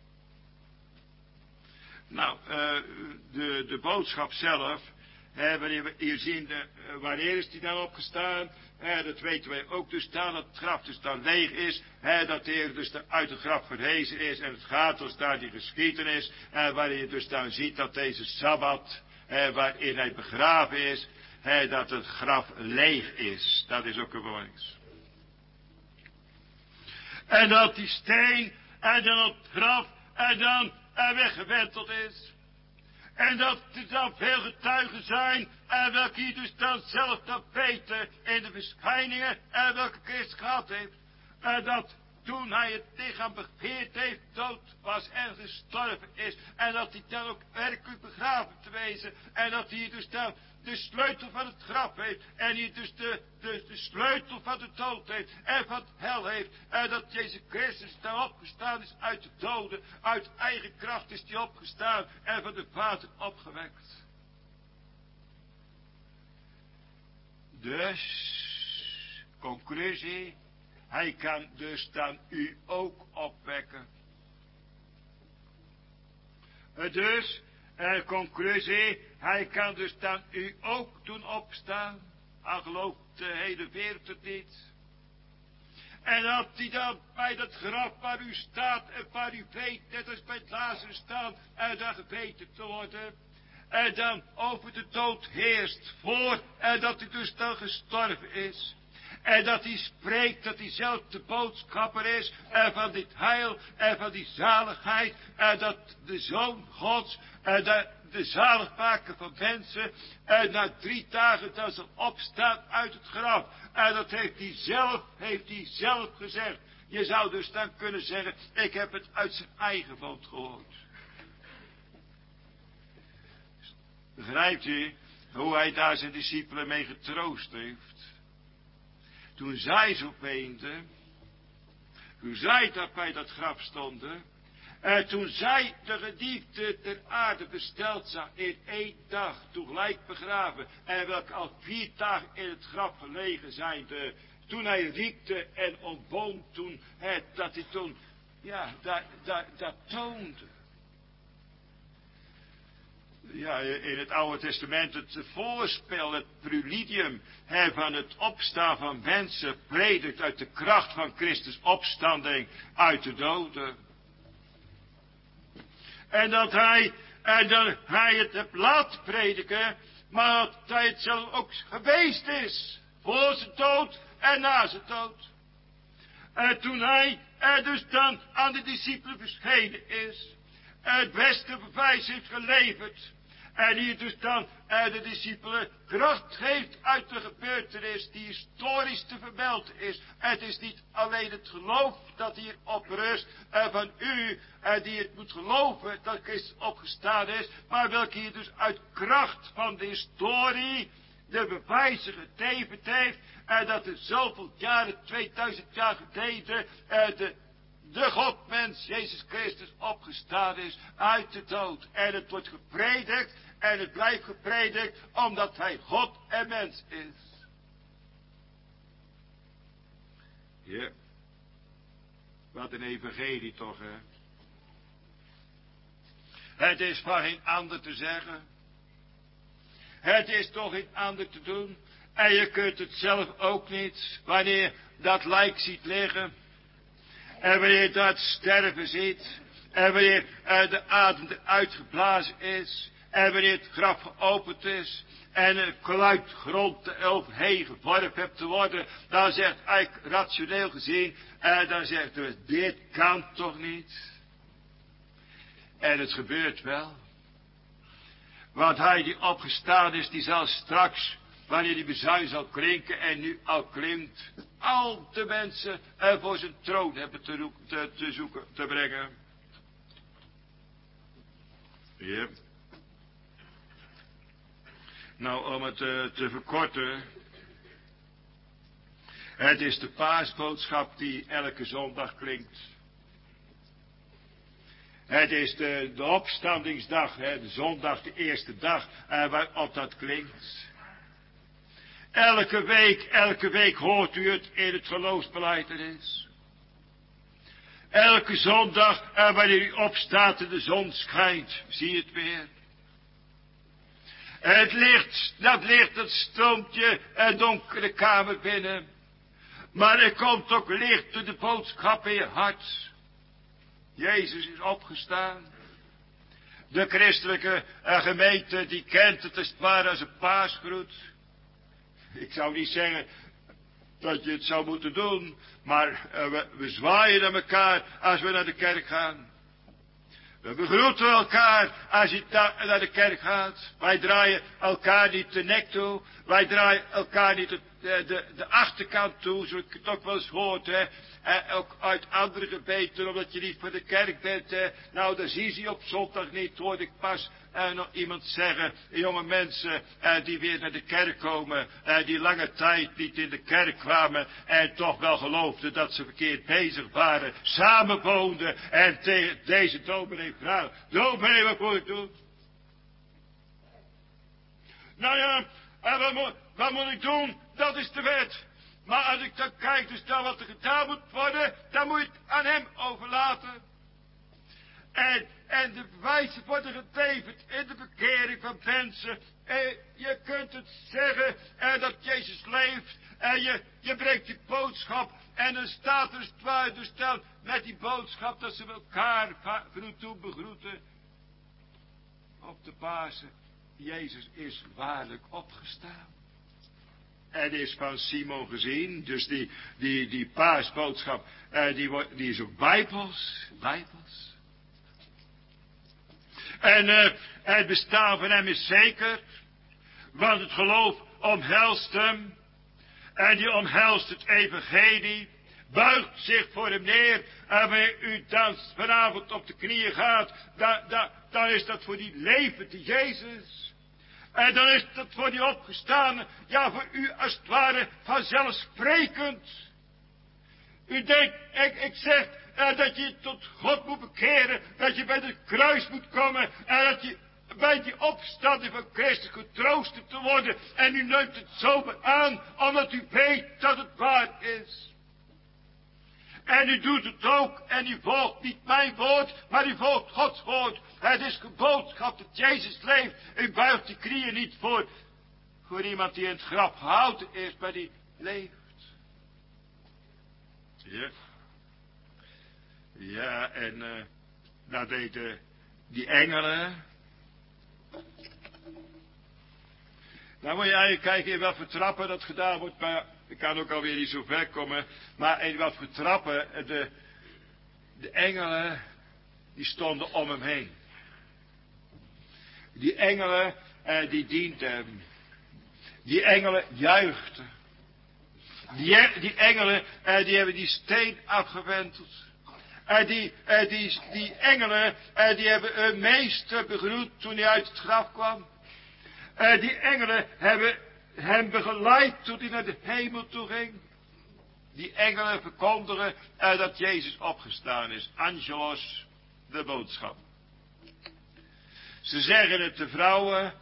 Nou, de boodschap zelf, wanneer we hier zien, wanneer is die dan opgestaan, dat weten wij ook dus dan, dat het graf dus dan leeg is, dat de Heer dus dan uit het graf verhezen is, en het gaat dus daar die geschiedenis, waarin je dus dan ziet dat deze Sabbat, waarin hij begraven is, dat het graf leeg is. Dat is ook een bewijs. En dat die steen en dan het graf en dan weggewenteld is. En dat er dan veel getuigen zijn en welke hier dus dan zelf dat weten in de verschijningen en welke Christus gehad heeft. En dat toen hij het lichaam begeerd heeft, dood was en gestorven is. En dat hij dan ook werkelijk begraven te wezen. En dat hij dus dan de sleutel van het graf heeft. En hij dus de sleutel van de dood heeft. En van het hel heeft. En dat Jezus Christus dan opgestaan is uit de doden. Uit eigen kracht is hij opgestaan. En van de Vader opgewekt. Dus, conclusie. Hij kan dus dan u ook opwekken. Dus, conclusie, hij kan dus dan u ook doen opstaan. Al gelooft de hele wereld het niet. En dat hij dan bij dat graf waar u staat en waar u weet, net als bij het Lazarus staan, en daar gebeten te worden. En dan over de dood heerst voor, en dat hij dus dan gestorven is. En dat hij spreekt, dat hij zelf de boodschapper is van dit heil en van die zaligheid. En dat de Zoon Gods, de zaligmaker van mensen, na 3 dagen dan zal opstaan uit het graf. En dat heeft hij zelf gezegd. Je zou dus dan kunnen zeggen, ik heb het uit zijn eigen mond gehoord. Begrijpt u hoe hij daar zijn discipelen mee getroost heeft? Toen zij zo weenden, toen zij daar bij dat graf stonden, toen zij de geliefde ter aarde besteld zag in 1 dag, tegelijk begraven, en welke al 4 dagen in het graf gelegen zijnde, toen hij riekte en ontboom, toen, dat hij toen, ja, dat toonde. Ja, in het Oude Testament het voorspel, het preludium van het opstaan van mensen predikt uit de kracht van Christus opstanding uit de doden. En dat hij het heeft laten prediken, maar dat hij het zelf ook geweest is. Voor zijn dood en na zijn dood. En toen hij dus dan aan de discipelen verschenen is, het beste bewijs heeft geleverd. En hier dus dan de discipelen kracht geeft uit de gebeurtenis die historisch te vermelden is. Het is niet alleen het geloof dat hier op rust van u die het moet geloven dat Christus opgestaan is. Maar welke hier dus uit kracht van de historie de bewijzen geleverd heeft. Dat er zoveel jaren, 2000 jaar geleden, de Godmens, Jezus Christus, opgestaan is uit de dood. En het wordt gepredikt en het blijft gepredikt omdat hij God en mens is. Ja, wat een evangelie toch, hè. Het is van geen ander te zeggen. Het is toch geen ander te doen. En je kunt het zelf ook niet, wanneer dat lijk ziet liggen. En wanneer je dat sterven ziet. En wanneer de adem eruit geblazen is. En wanneer het graf geopend is. En het geluid grond er overheen gevormd hebt te worden. Dan zegt eigenlijk rationeel gezien. Dan zegt u, dit kan toch niet. En het gebeurt wel. Want hij die opgestaan is, die zal straks, wanneer die bezuin zal klinken en nu al klinkt, al de mensen voor zijn troon hebben te brengen. Ja. Nou, om het te verkorten. Het is de paasboodschap die elke zondag klinkt. Het is de opstandingsdag, de zondag, de eerste dag waarop dat klinkt. Elke week hoort u het in het geloofsbelijdenis. Elke zondag, wanneer u opstaat en de zon schijnt, zie je het weer. Het licht, dat stroomt je een donkere kamer binnen. Maar er komt ook licht door de boodschap in je hart. Jezus is opgestaan. De christelijke gemeente, die kent het als het ware als een paasgroet. Ik zou niet zeggen dat je het zou moeten doen, maar we zwaaien naar elkaar als we naar de kerk gaan. We begroeten elkaar als je naar de kerk gaat. Wij draaien elkaar niet de nek toe. Wij draaien elkaar niet de achterkant toe, zoals ik het ook wel eens hoort, hè. Ook uit andere gebeten, omdat je niet voor de kerk bent, hè. Nou, dat zie je op zondag niet, hoorde ik pas nog iemand zeggen. Jonge mensen die weer naar de kerk komen, die lange tijd niet in de kerk kwamen en toch wel geloofden dat ze verkeerd bezig waren, samenwoonden en tegen deze dominee vragen: dominee, wat moet ik doen? Nou ja, wat moet ik doen? Dat is de wet. Maar als ik dan kijk dus naar wat er gedaan moet worden, dan moet je het aan hem overlaten. En de bewijzen worden geleverd in de bekering van mensen. En je kunt het zeggen dat Jezus leeft. En je brengt die boodschap. En dan staat er het waar dus dan met die boodschap dat ze elkaar van toe begroeten. Op de Pasen. Jezus is waarlijk opgestaan. En is van Simon gezien. Dus die paasboodschap, die is ook bijbels. En het bestaan van hem is zeker. Want het geloof omhelst hem. En die omhelst het evangelie. Buigt zich voor hem neer. En wanneer u dan vanavond op de knieën gaat. Dan is dat voor die levende Jezus. En dan is dat voor die opgestane, ja, voor u als het ware vanzelfsprekend. U denkt, ik zeg dat je tot God moet bekeren, dat je bij het kruis moet komen en dat je bij die opstanding van Christus getroosten te worden. En u neemt het zomaar aan, omdat u weet dat het waar is. En u doet het ook, en u volgt niet mijn woord, maar u volgt Gods woord. Het is geboodschap dat Jezus leeft. U buigt de knieën niet voor iemand die in het graf gehouden is, maar die leeft. Ja. Ja, en dat deden die engelen. Nou moet je eigenlijk kijken in wat voor trappen dat gedaan wordt, maar ik kan ook alweer niet zo ver komen. Maar in wat voor trappen, de engelen, die stonden om hem heen. Die engelen, die dienden hem. Die engelen juichten. Die engelen, die hebben die steen afgewenteld. Die engelen, die hebben hun meester begroet toen hij uit het graf kwam. Die engelen hebben hem begeleid toen hij naar de hemel toe ging. Die engelen verkondigen dat Jezus opgestaan is. Angelos, de boodschap. Ze zeggen het de vrouwen.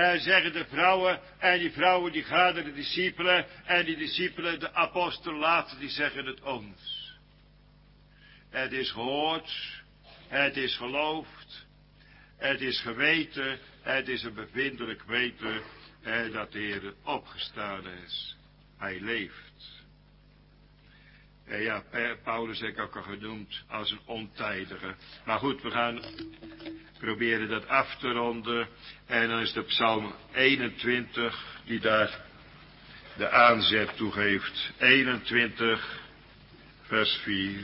En die vrouwen die gaan naar de discipelen. En die discipelen, de apostelen later, die zeggen het ons. Het is gehoord. Het is geloofd. Het is geweten. Het is een bevindelijk weten dat de Heer opgestaan is. Hij leeft. En ja, Paulus heeft ook al genoemd als een ontijdige. Maar goed, we gaan proberen dat af te ronden. En dan is de Psalm 21 die daar de aanzet toe geeft. 21 vers 4.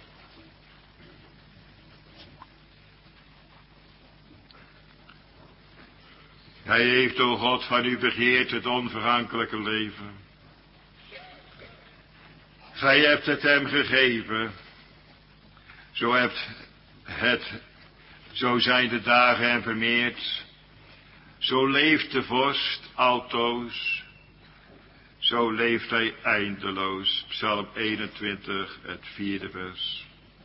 Hij heeft, o God, van u begeerd het onvergankelijke leven. Gij hebt het hem gegeven. Zo zijn de dagen hem vermeerd. Zo leeft de vorst altoos. Zo leeft hij eindeloos. Psalm 21, het 4e vers.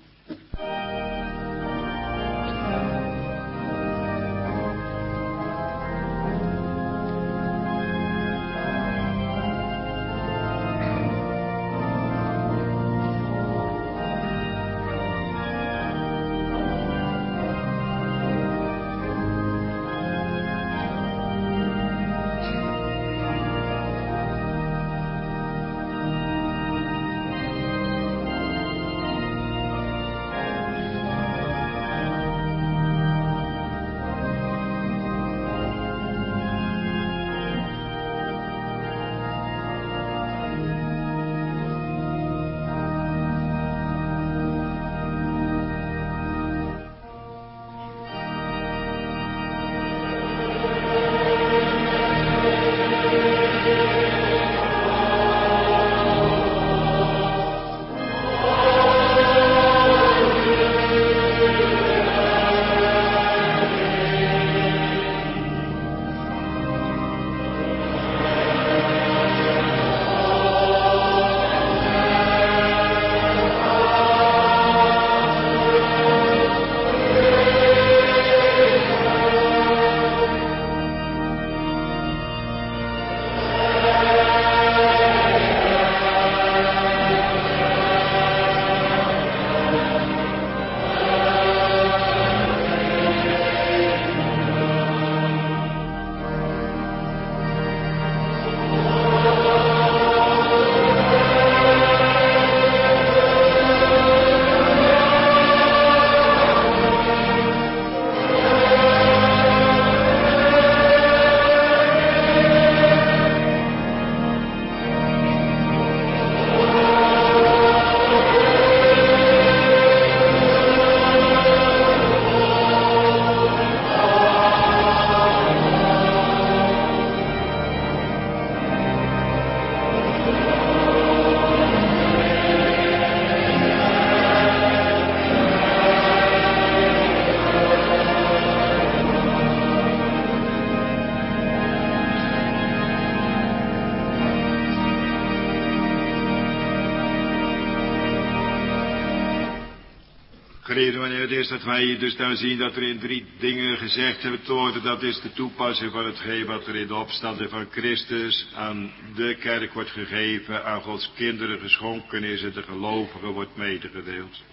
Geliefde, wanneer het is dat wij dus dan zien dat er in 3 dingen gezegd hebben te worden, dat is de toepassing van hetgeen wat er in de opstanding van Christus aan de kerk wordt gegeven, aan Gods kinderen geschonken is en de gelovigen wordt medegedeeld.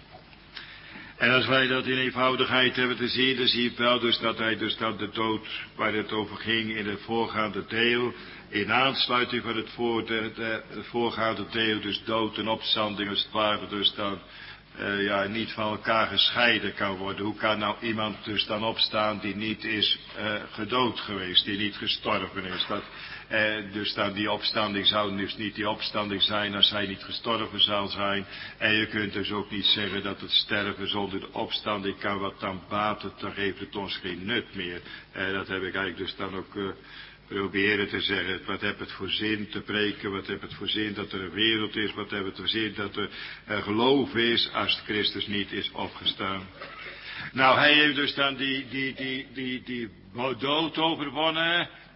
En als wij dat in eenvoudigheid hebben te zien, dan zie je wel dus dat hij dus dan de dood, waar het over ging in het voorgaande deel, in aansluiting van het voorgaande deel, dus dood en opstanding als het ware, dus dan niet van elkaar gescheiden kan worden. Hoe kan nou iemand dus dan opstaan die niet is gedood geweest, die niet gestorven is? Dus dan die opstanding zou dus niet die opstanding zijn als hij niet gestorven zal zijn. En je kunt dus ook niet zeggen dat het sterven zonder de opstanding kan, wat dan baat het, dan geeft het ons geen nut meer. Dat heb ik eigenlijk dus dan ook proberen te zeggen. Wat heb het voor zin te preken? Wat heb het voor zin dat er een wereld is? Wat heb het voor zin dat er geloof is als Christus niet is opgestaan? Nou, hij heeft dus dan die dood overwonnen.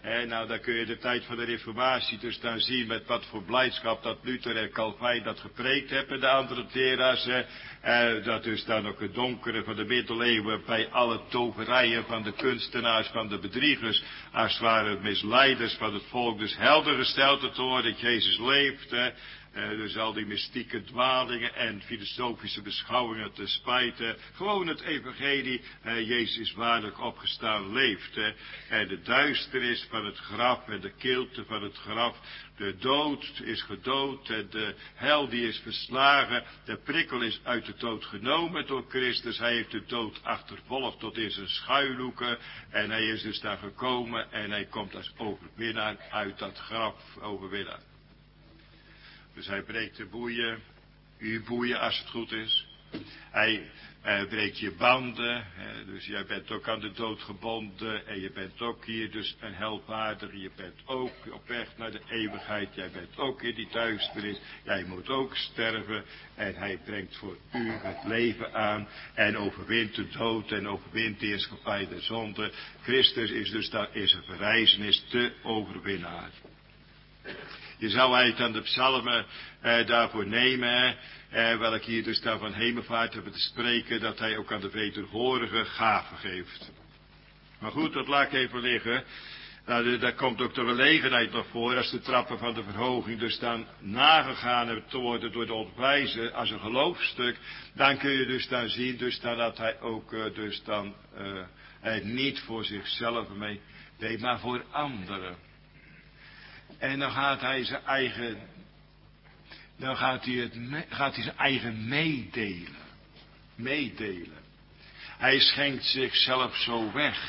Nou, dan kun je de tijd van de Reformatie dus dan zien met wat voor blijdschap dat Luther en Calvijn dat gepreekt hebben, de andere tera's. Dat dus dan ook het donkere van de middeleeuwen bij alle toverijen van de kunstenaars, van de bedriegers, als het ware misleiders van het volk, dus helder gesteld te worden dat Jezus leeft. Dus al die mystieke dwalingen en filosofische beschouwingen te spijten. Gewoon het evangelie, Jezus is waarlijk opgestaan, leeft. En de duisternis van het graf en de kilte van het graf. De dood is gedood en de hel die is verslagen. De prikkel is uit de dood genomen door Christus. Hij heeft de dood achtervolgd tot in zijn schuilhoeken. En hij is dus daar gekomen en hij komt als overwinnaar uit dat graf, overwinnaar. Dus hij breekt de boeien, uw boeien als het goed is. Hij breekt je banden, dus jij bent ook aan de dood gebonden. En je bent ook hier dus een helpvaarder. Je bent ook op weg naar de eeuwigheid. Jij bent ook in die duisternis. Jij moet ook sterven. En hij brengt voor u het leven aan. En overwint de dood en overwint de heerschappij der zonde. Christus is dus daar in zijn verrijzenis de overwinnaar. Je zou eigenlijk dan de psalmen daarvoor nemen, welke hier dus daar van hemelvaart hebben te spreken, dat hij ook aan de wederhorige gaven geeft. Maar goed, dat laat ik even liggen. Nou, daar komt ook de gelegenheid nog voor, als de trappen van de verhoging dus dan nagegaan hebben te worden door de ontwijzer als een geloofstuk, dan kun je dus dan zien dus dan dat hij ook dus dan niet voor zichzelf mee deed, maar voor anderen. En dan gaat hij zijn eigen meedelen. Hij schenkt zichzelf zo weg.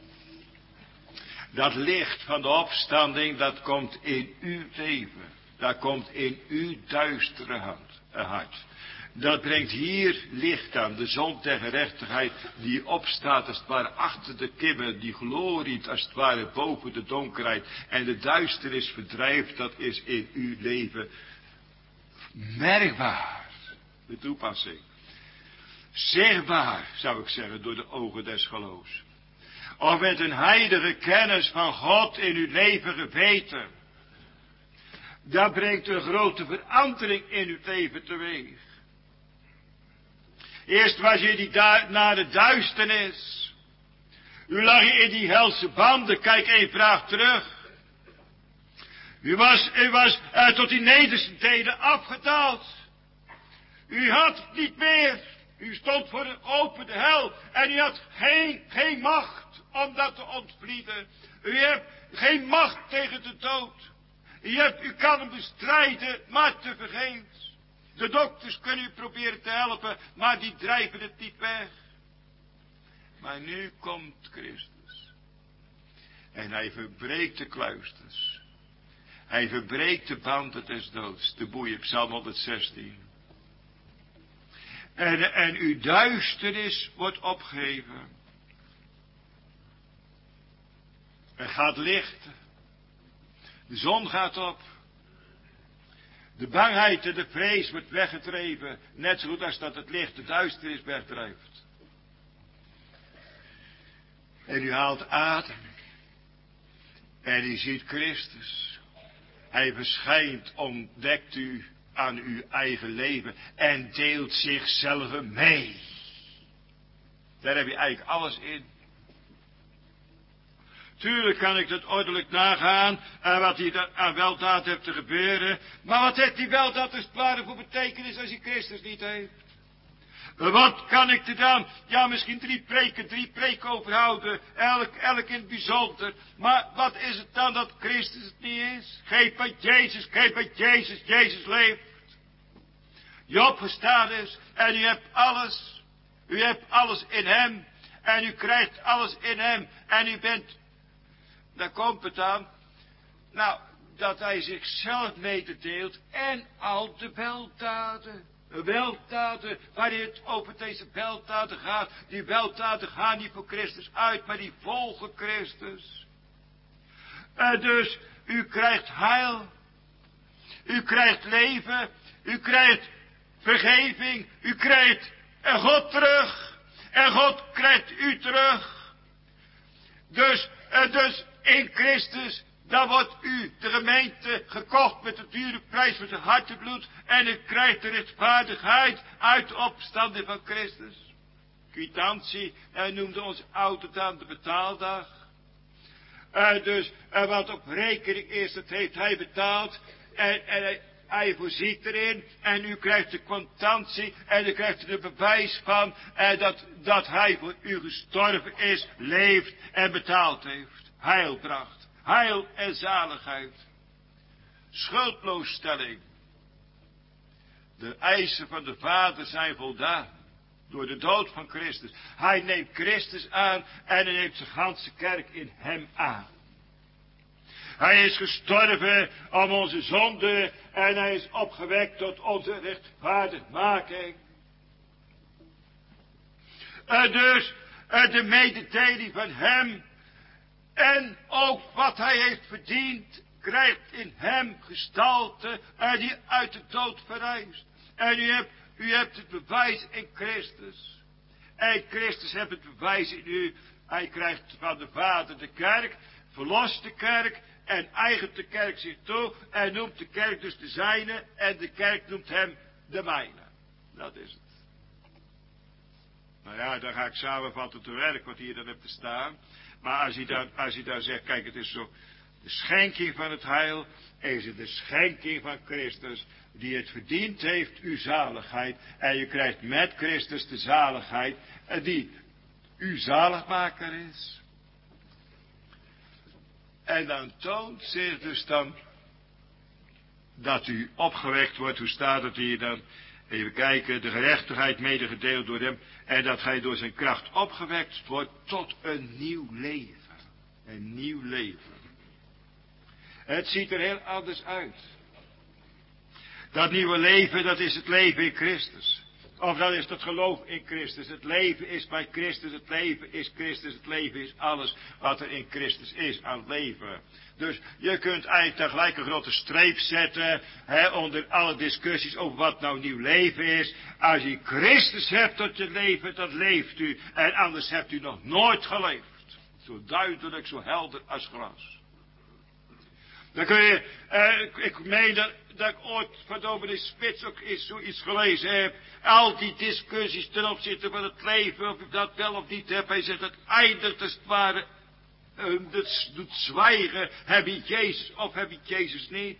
Dat licht van de opstanding, dat komt in uw leven. Dat komt in uw duistere hart. Dat brengt hier licht aan, de zon der gerechtigheid die opstaat als het ware achter de kimmen, die gloriet als het ware boven de donkerheid en de duisternis verdrijft, dat is in uw leven merkbaar, de toepassing. Zichtbaar, zou ik zeggen, door de ogen des geloofs. Of met een heilige kennis van God in uw leven geweten. Dat brengt een grote verandering in uw leven teweeg. Eerst was je naar de duisternis. U lag je in die helse banden. Kijk 1 vraag terug. U was tot die nederste delen afgedaald. U had het niet meer. U stond voor een opende hel. En u had geen macht om dat te ontvlieden. U hebt geen macht tegen de dood. U kan hem bestrijden, maar tevergeefs. De dokters kunnen u proberen te helpen, maar die drijven het niet weg. Maar nu komt Christus. En hij verbreekt de kluisters. Hij verbreekt de banden des doods. De boeien, Psalm 116. En uw duisternis wordt opgeheven. Er gaat licht. De zon gaat op. De bangheid en de vrees wordt weggedreven. Net zo goed als dat het licht de duisternis wegdrijft. En u haalt adem. En u ziet Christus. Hij verschijnt, ontdekt u aan uw eigen leven. En deelt zichzelf mee. Daar heb je eigenlijk alles in. Tuurlijk kan ik dat ordelijk nagaan, wat hier aan weldaad heeft te gebeuren. Maar wat heeft die weldaad als het ware voor betekenis als hij Christus niet heeft? Wat kan ik er dan, ja misschien drie preken overhouden, elk in het bijzonder. Maar wat is het dan dat Christus het niet is? Geef bij Jezus, Jezus leeft. Je opgestaan is en u hebt alles. U hebt alles in hem en u krijgt alles in hem en u bent... Daar komt het aan. Nou, dat hij zichzelf mededeelt en al de weldaden. Weldaden, waar het over deze weldaden gaat. Die weldaden gaan niet voor Christus uit, maar die volgen Christus. En dus, u krijgt heil. U krijgt leven. U krijgt vergeving. U krijgt God terug. En God krijgt u terug. Dus in Christus, dan wordt u, de gemeente, gekocht met de dure prijs van zijn hartebloed. En u krijgt de rechtvaardigheid uit de opstanding van Christus. Kwitantie, hij noemde ons oude dan de betaaldag. Dus wat op rekening is, dat heeft hij betaald. En hij voorziet erin. En u krijgt de kwitantie. En u krijgt er de bewijs van. Dat hij voor u gestorven is, leeft en betaald heeft. Heil bracht. Heil en zaligheid. Schuldloosstelling. De eisen van de Vader zijn voldaan. Door de dood van Christus. Hij neemt Christus aan en hij neemt zijn ganse kerk in hem aan. Hij is gestorven om onze zonde en hij is opgewekt tot onze rechtvaardigmaking. Dus de mededeling van hem en ook wat hij heeft verdiend krijgt in hem gestalte die uit de dood verrijst. En u hebt het bewijs in Christus. En Christus heeft het bewijs in u. Hij krijgt van de Vader de kerk, verlost de kerk en eigent de kerk zich toe. En noemt de kerk dus de zijne en de kerk noemt hem de mijne. Dat is het. Nou ja, dan ga ik samenvatten te werk wat hier dan hebt te staan. Maar als hij dan zegt, kijk, het is zo, de schenking van het heil is het de schenking van Christus, die het verdiend heeft, uw zaligheid. En je krijgt met Christus de zaligheid, die uw zaligmaker is. En dan toont zich dus dan, dat u opgewekt wordt, hoe staat het hier dan? Even kijken, de gerechtigheid medegedeeld door hem. En dat gij door zijn kracht opgewekt wordt tot een nieuw leven. Een nieuw leven. Het ziet er heel anders uit. Dat nieuwe leven, dat is het leven in Christus. Of dat is het geloof in Christus. Het leven is bij Christus, het leven is Christus, het leven is alles wat er in Christus is aan het leven. Dus je kunt eigenlijk tegelijk een grote streep zetten onder alle discussies over wat nou nieuw leven is. Als je Christus hebt tot je leven, dan leeft u. En anders hebt u nog nooit geleefd. Zo duidelijk, zo helder als glas. Dan kun je, ik meen dat ik ooit van dominee Spits ook eens zoiets gelezen heb. Al die discussies ten opzichte van het leven, of ik dat wel of niet heb. Hij zegt, het eindigt als het ware, dat doet zwijgen. Heb je Jezus of heb je Jezus niet?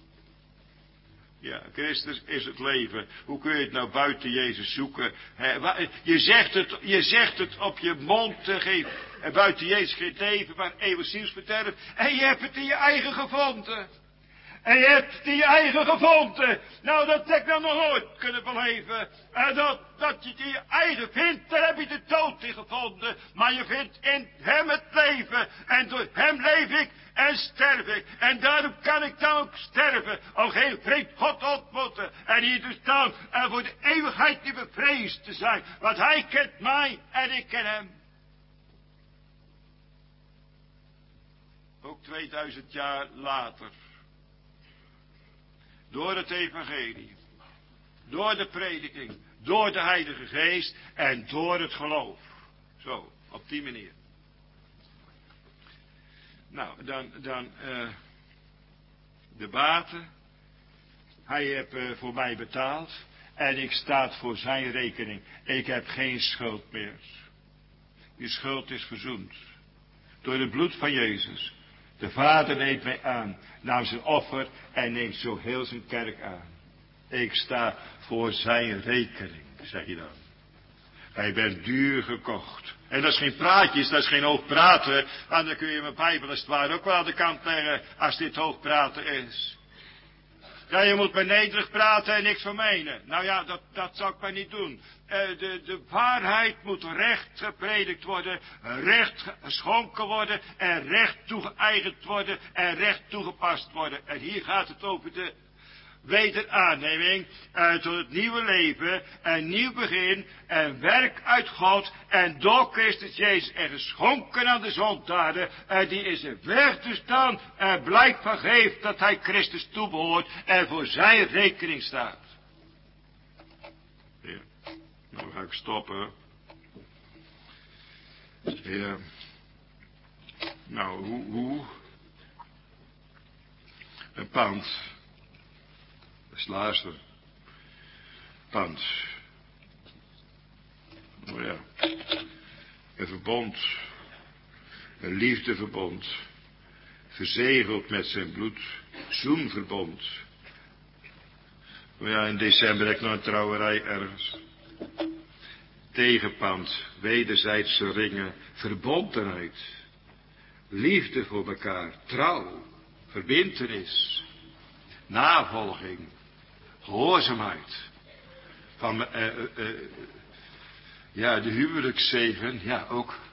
Ja, Christus is het leven. Hoe kun je het nou buiten Jezus zoeken? Je zegt het op je mond te geven. En buiten Jezus geen leven, maar eeuwig zielsverderf. En je hebt het in je eigen gevonden. En je hebt het in je eigen gevonden. Nou, dat heb ik nou nog nooit kunnen beleven. En dat je het in je eigen vindt, daar heb je de dood in gevonden. Maar je vindt in hem het leven. En door hem leef ik en sterf ik. En daarom kan ik dan ook sterven. Om geen vreemd God te ontmoeten. En hier dus dan en voor de eeuwigheid niet bevreesd te zijn. Want hij kent mij en ik ken hem. Ook 2000 jaar later. Door het evangelie. Door de prediking. Door de Heilige Geest. En door het geloof. Zo, op die manier. Nou, dan de baten. Hij heeft voor mij betaald. En ik sta voor zijn rekening. Ik heb geen schuld meer. Die schuld is verzoend. Door het bloed van Jezus. De Vader neemt mij aan, nam zijn offer en neemt zo heel zijn kerk aan. Ik sta voor zijn rekening, zeg je dan. Hij bent duur gekocht. En dat is geen praatjes, dat is geen hoog praten. Want dan kun je mijn Bijbel als het ware ook wel aan de kant leggen als dit hoog praten is. Ja, je moet maar nederig praten en niks van menen. Nou ja, dat zou ik maar niet doen. De waarheid moet recht gepredikt worden, recht geschonken worden en recht toegeëigend worden en recht toegepast worden. En hier gaat het over de wederaanneming tot het nieuwe leven, een nieuw begin, een werk uit God en door Christus Jezus en geschonken aan de zondaden. Die is een weg dus dan blijk van geeft dat hij Christus toebehoort en voor zijn rekening staat. Ja, nou ga ik stoppen. Ja. Nou, hoe? Een pand. Dus luister. Pand. Oh ja. Een verbond. Een liefdeverbond. Verzegeld met zijn bloed. Zoenverbond. Oh ja, in december heb ik nog een trouwerij ergens. Tegenpand. Wederzijdse ringen. Verbondenheid. Liefde voor elkaar. Trouw. Verbintenis. Navolging. Gehoorzaamheid. Van ja, de huwelijkszegen. Ja,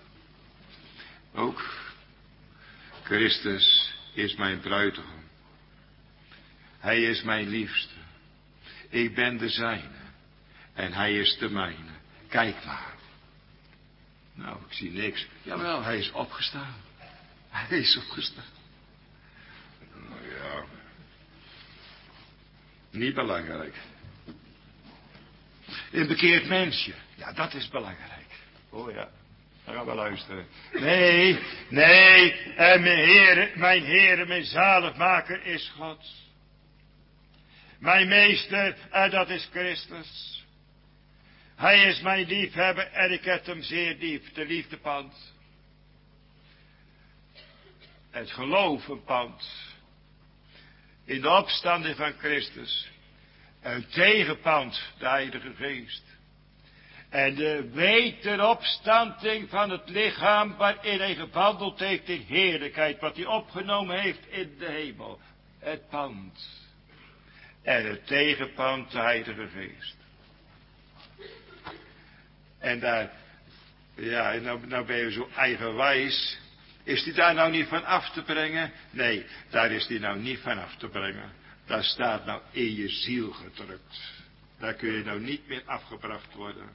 ook. Christus is mijn bruidegom. Hij is mijn liefste. Ik ben de zijne. En hij is de mijne. Kijk maar. Nou, ik zie niks. Jawel, hij is opgestaan. Hij is opgestaan. Nou ja. Niet belangrijk. Een bekeerd mensje. Ja, dat is belangrijk. Oh ja. Dan gaan we luisteren. Nee. En mijn Heere, mijn zaligmaker is God. Mijn meester, en dat is Christus. Hij is mijn liefhebber en ik heb hem zeer lief. De liefde pand. Het geloof een pand. In de opstanding van Christus. Een tegenpand, de Heilige Geest. En de wederopstanding van het lichaam waarin hij gewandeld heeft in heerlijkheid. Wat hij opgenomen heeft in de hemel. Het pand. En het tegenpand, de Heilige Geest. En daar, ja, nou ben je zo eigenwijs. Is die daar nou niet van af te brengen? Nee, daar is die nou niet van af te brengen. Daar staat nou in je ziel gedrukt. Daar kun je nou niet meer afgebracht worden.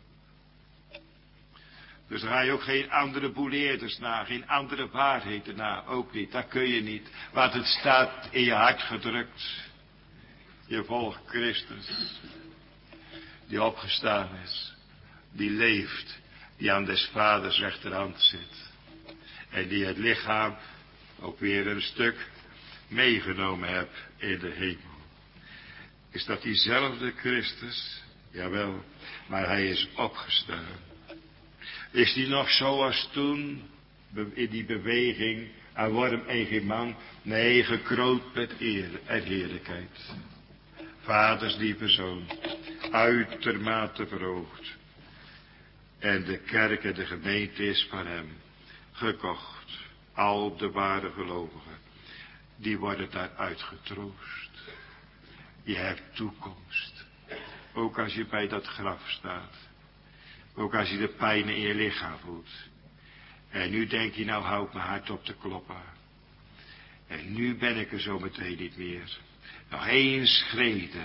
Dus dan ga je ook geen andere boeleerders na, geen andere waarheden na, ook niet. Dat kun je niet, want het staat in je hart gedrukt. Je volgt Christus, die opgestaan is, die leeft, die aan des vaders rechterhand zit. En die het lichaam ook weer een stuk meegenomen hebt in de hemel. Is dat diezelfde Christus? Jawel, maar hij is opgestaan. Is die nog zoals toen, in die beweging, aan worm en geen man? Nee, gekroond met eer en heerlijkheid. Vaders lieve zoon, uitermate verhoogd. En de kerk en de gemeente is van hem gekocht. Al de ware gelovigen, die worden daaruit getroost. Je hebt toekomst. Ook als je bij dat graf staat. Ook als je de pijn in je lichaam voelt. En nu denk je, nou hou ik mijn hart op te kloppen. En nu ben ik er zo meteen niet meer. Nog één schrede.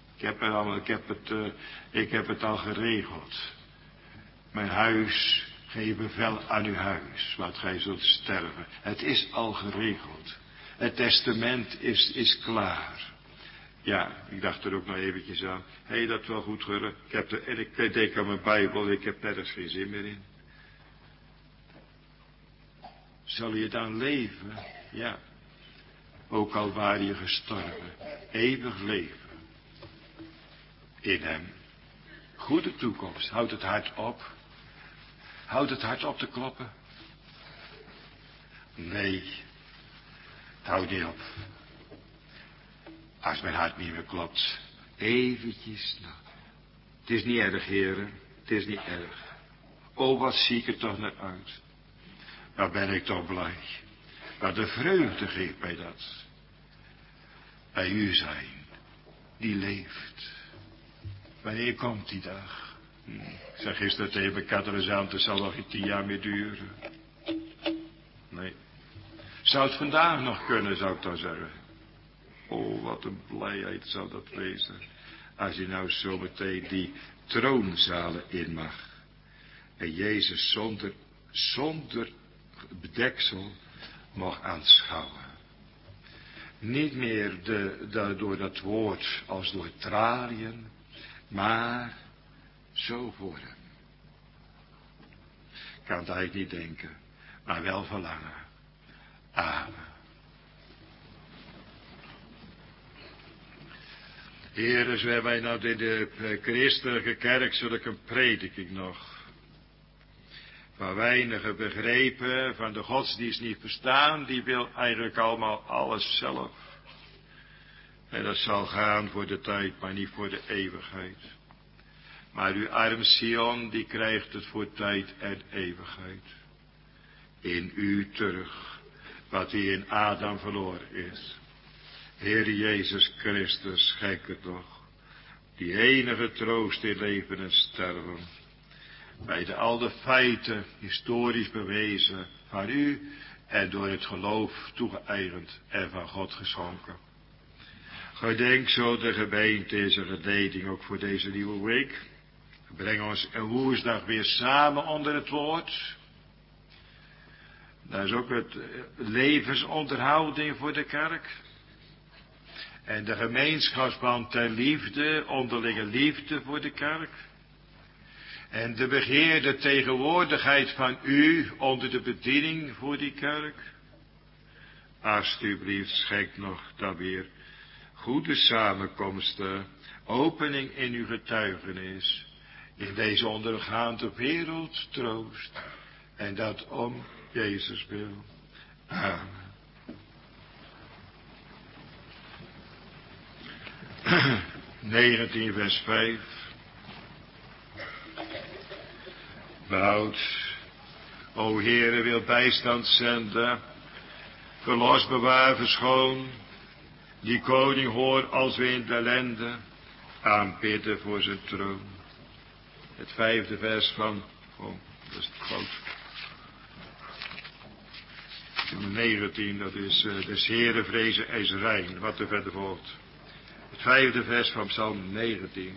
Ik heb het al geregeld. Mijn huis, geef bevel aan uw huis, want gij zult sterven. Het is al geregeld. Het testament is klaar. Ja, ik dacht er ook nog eventjes aan. Hé, dat wel goed horen. Ik denk aan mijn Bijbel, ik heb nergens geen zin meer in. Zal je dan leven? Ja. Ook al waar je gestorven. Eeuwig leven. In hem. Goede toekomst. Houd het hart op. Houd het hart op te kloppen. Nee. Het houdt niet op. Als mijn hart niet meer klopt. Eventjes. Nou. Het is niet erg, heren. Het is niet erg. Oh, wat zie ik er toch naar uit. Waar ben ik toch blij. Wat de vreugde geeft mij dat. Bij u zijn. Die leeft. Wanneer komt die dag? Ik zeg gisteren tegen mijn katalysator, het zal nog geen 10 jaar meer duren. Nee. Zou het vandaag nog kunnen, zou ik dan zeggen. Oh, wat een blijheid zou dat wezen. Als je nou zo meteen die troonzalen in mag. En Jezus zonder bedeksel mag aanschouwen. Niet meer door dat woord als door traliën, maar zo voor hem. Ik kan het eigenlijk niet denken, maar wel verlangen. Amen. Heere, zo hebben wij nou in de christelijke kerk zulke prediking nog. Van weinigen begrepen, van de godsdienst niet verstaan, die wil eigenlijk allemaal alles zelf. En dat zal gaan voor de tijd, maar niet voor de eeuwigheid. Maar uw arm Sion, die krijgt het voor tijd en eeuwigheid. In u terug, wat hij in Adam verloren is. Heer Jezus Christus, schenk het nog. Die enige troost in leven en sterven. Bij al de feiten, historisch bewezen, van u en door het geloof toegeëigend en van God geschonken. Gedenk zo de gemeente in zijn gedeeling ook voor deze nieuwe week. Breng ons een woensdag weer samen onder het woord. Dat is ook het levensonderhouding voor de kerk. En de gemeenschapsband ter liefde, onderlinge liefde voor de kerk. En de begeerde tegenwoordigheid van u onder de bediening voor die kerk. Alsjeblieft, schenk nog dan weer goede samenkomsten, opening in uw getuigenis. In deze ondergaande wereld troost. En dat om Jezus wil. Amen. (19 vers 5). Behoud, o Heere, wil bijstand zenden. Verlos, bewaar, verschoon. Die koning hoor als we in de ellende aanbidden voor zijn troon. Het 5e vers van, dat is het groot. 19, dat is des Heere vrezen is rein, wat er verder volgt. Het 5e vers van Psalm 19.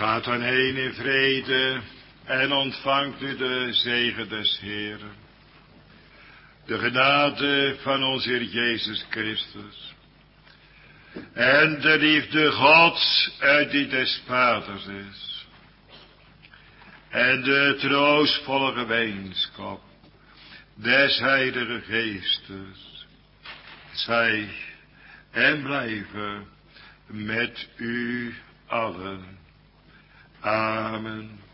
Gaat dan heen in vrede en ontvangt u de zegen des Heeren. De genade van onze Heer Jezus Christus. En de liefde Gods uit die des Vaders is. En de troostvolle gemeenschap des Heilige Geestes. Zij en blijven met u allen. Amen.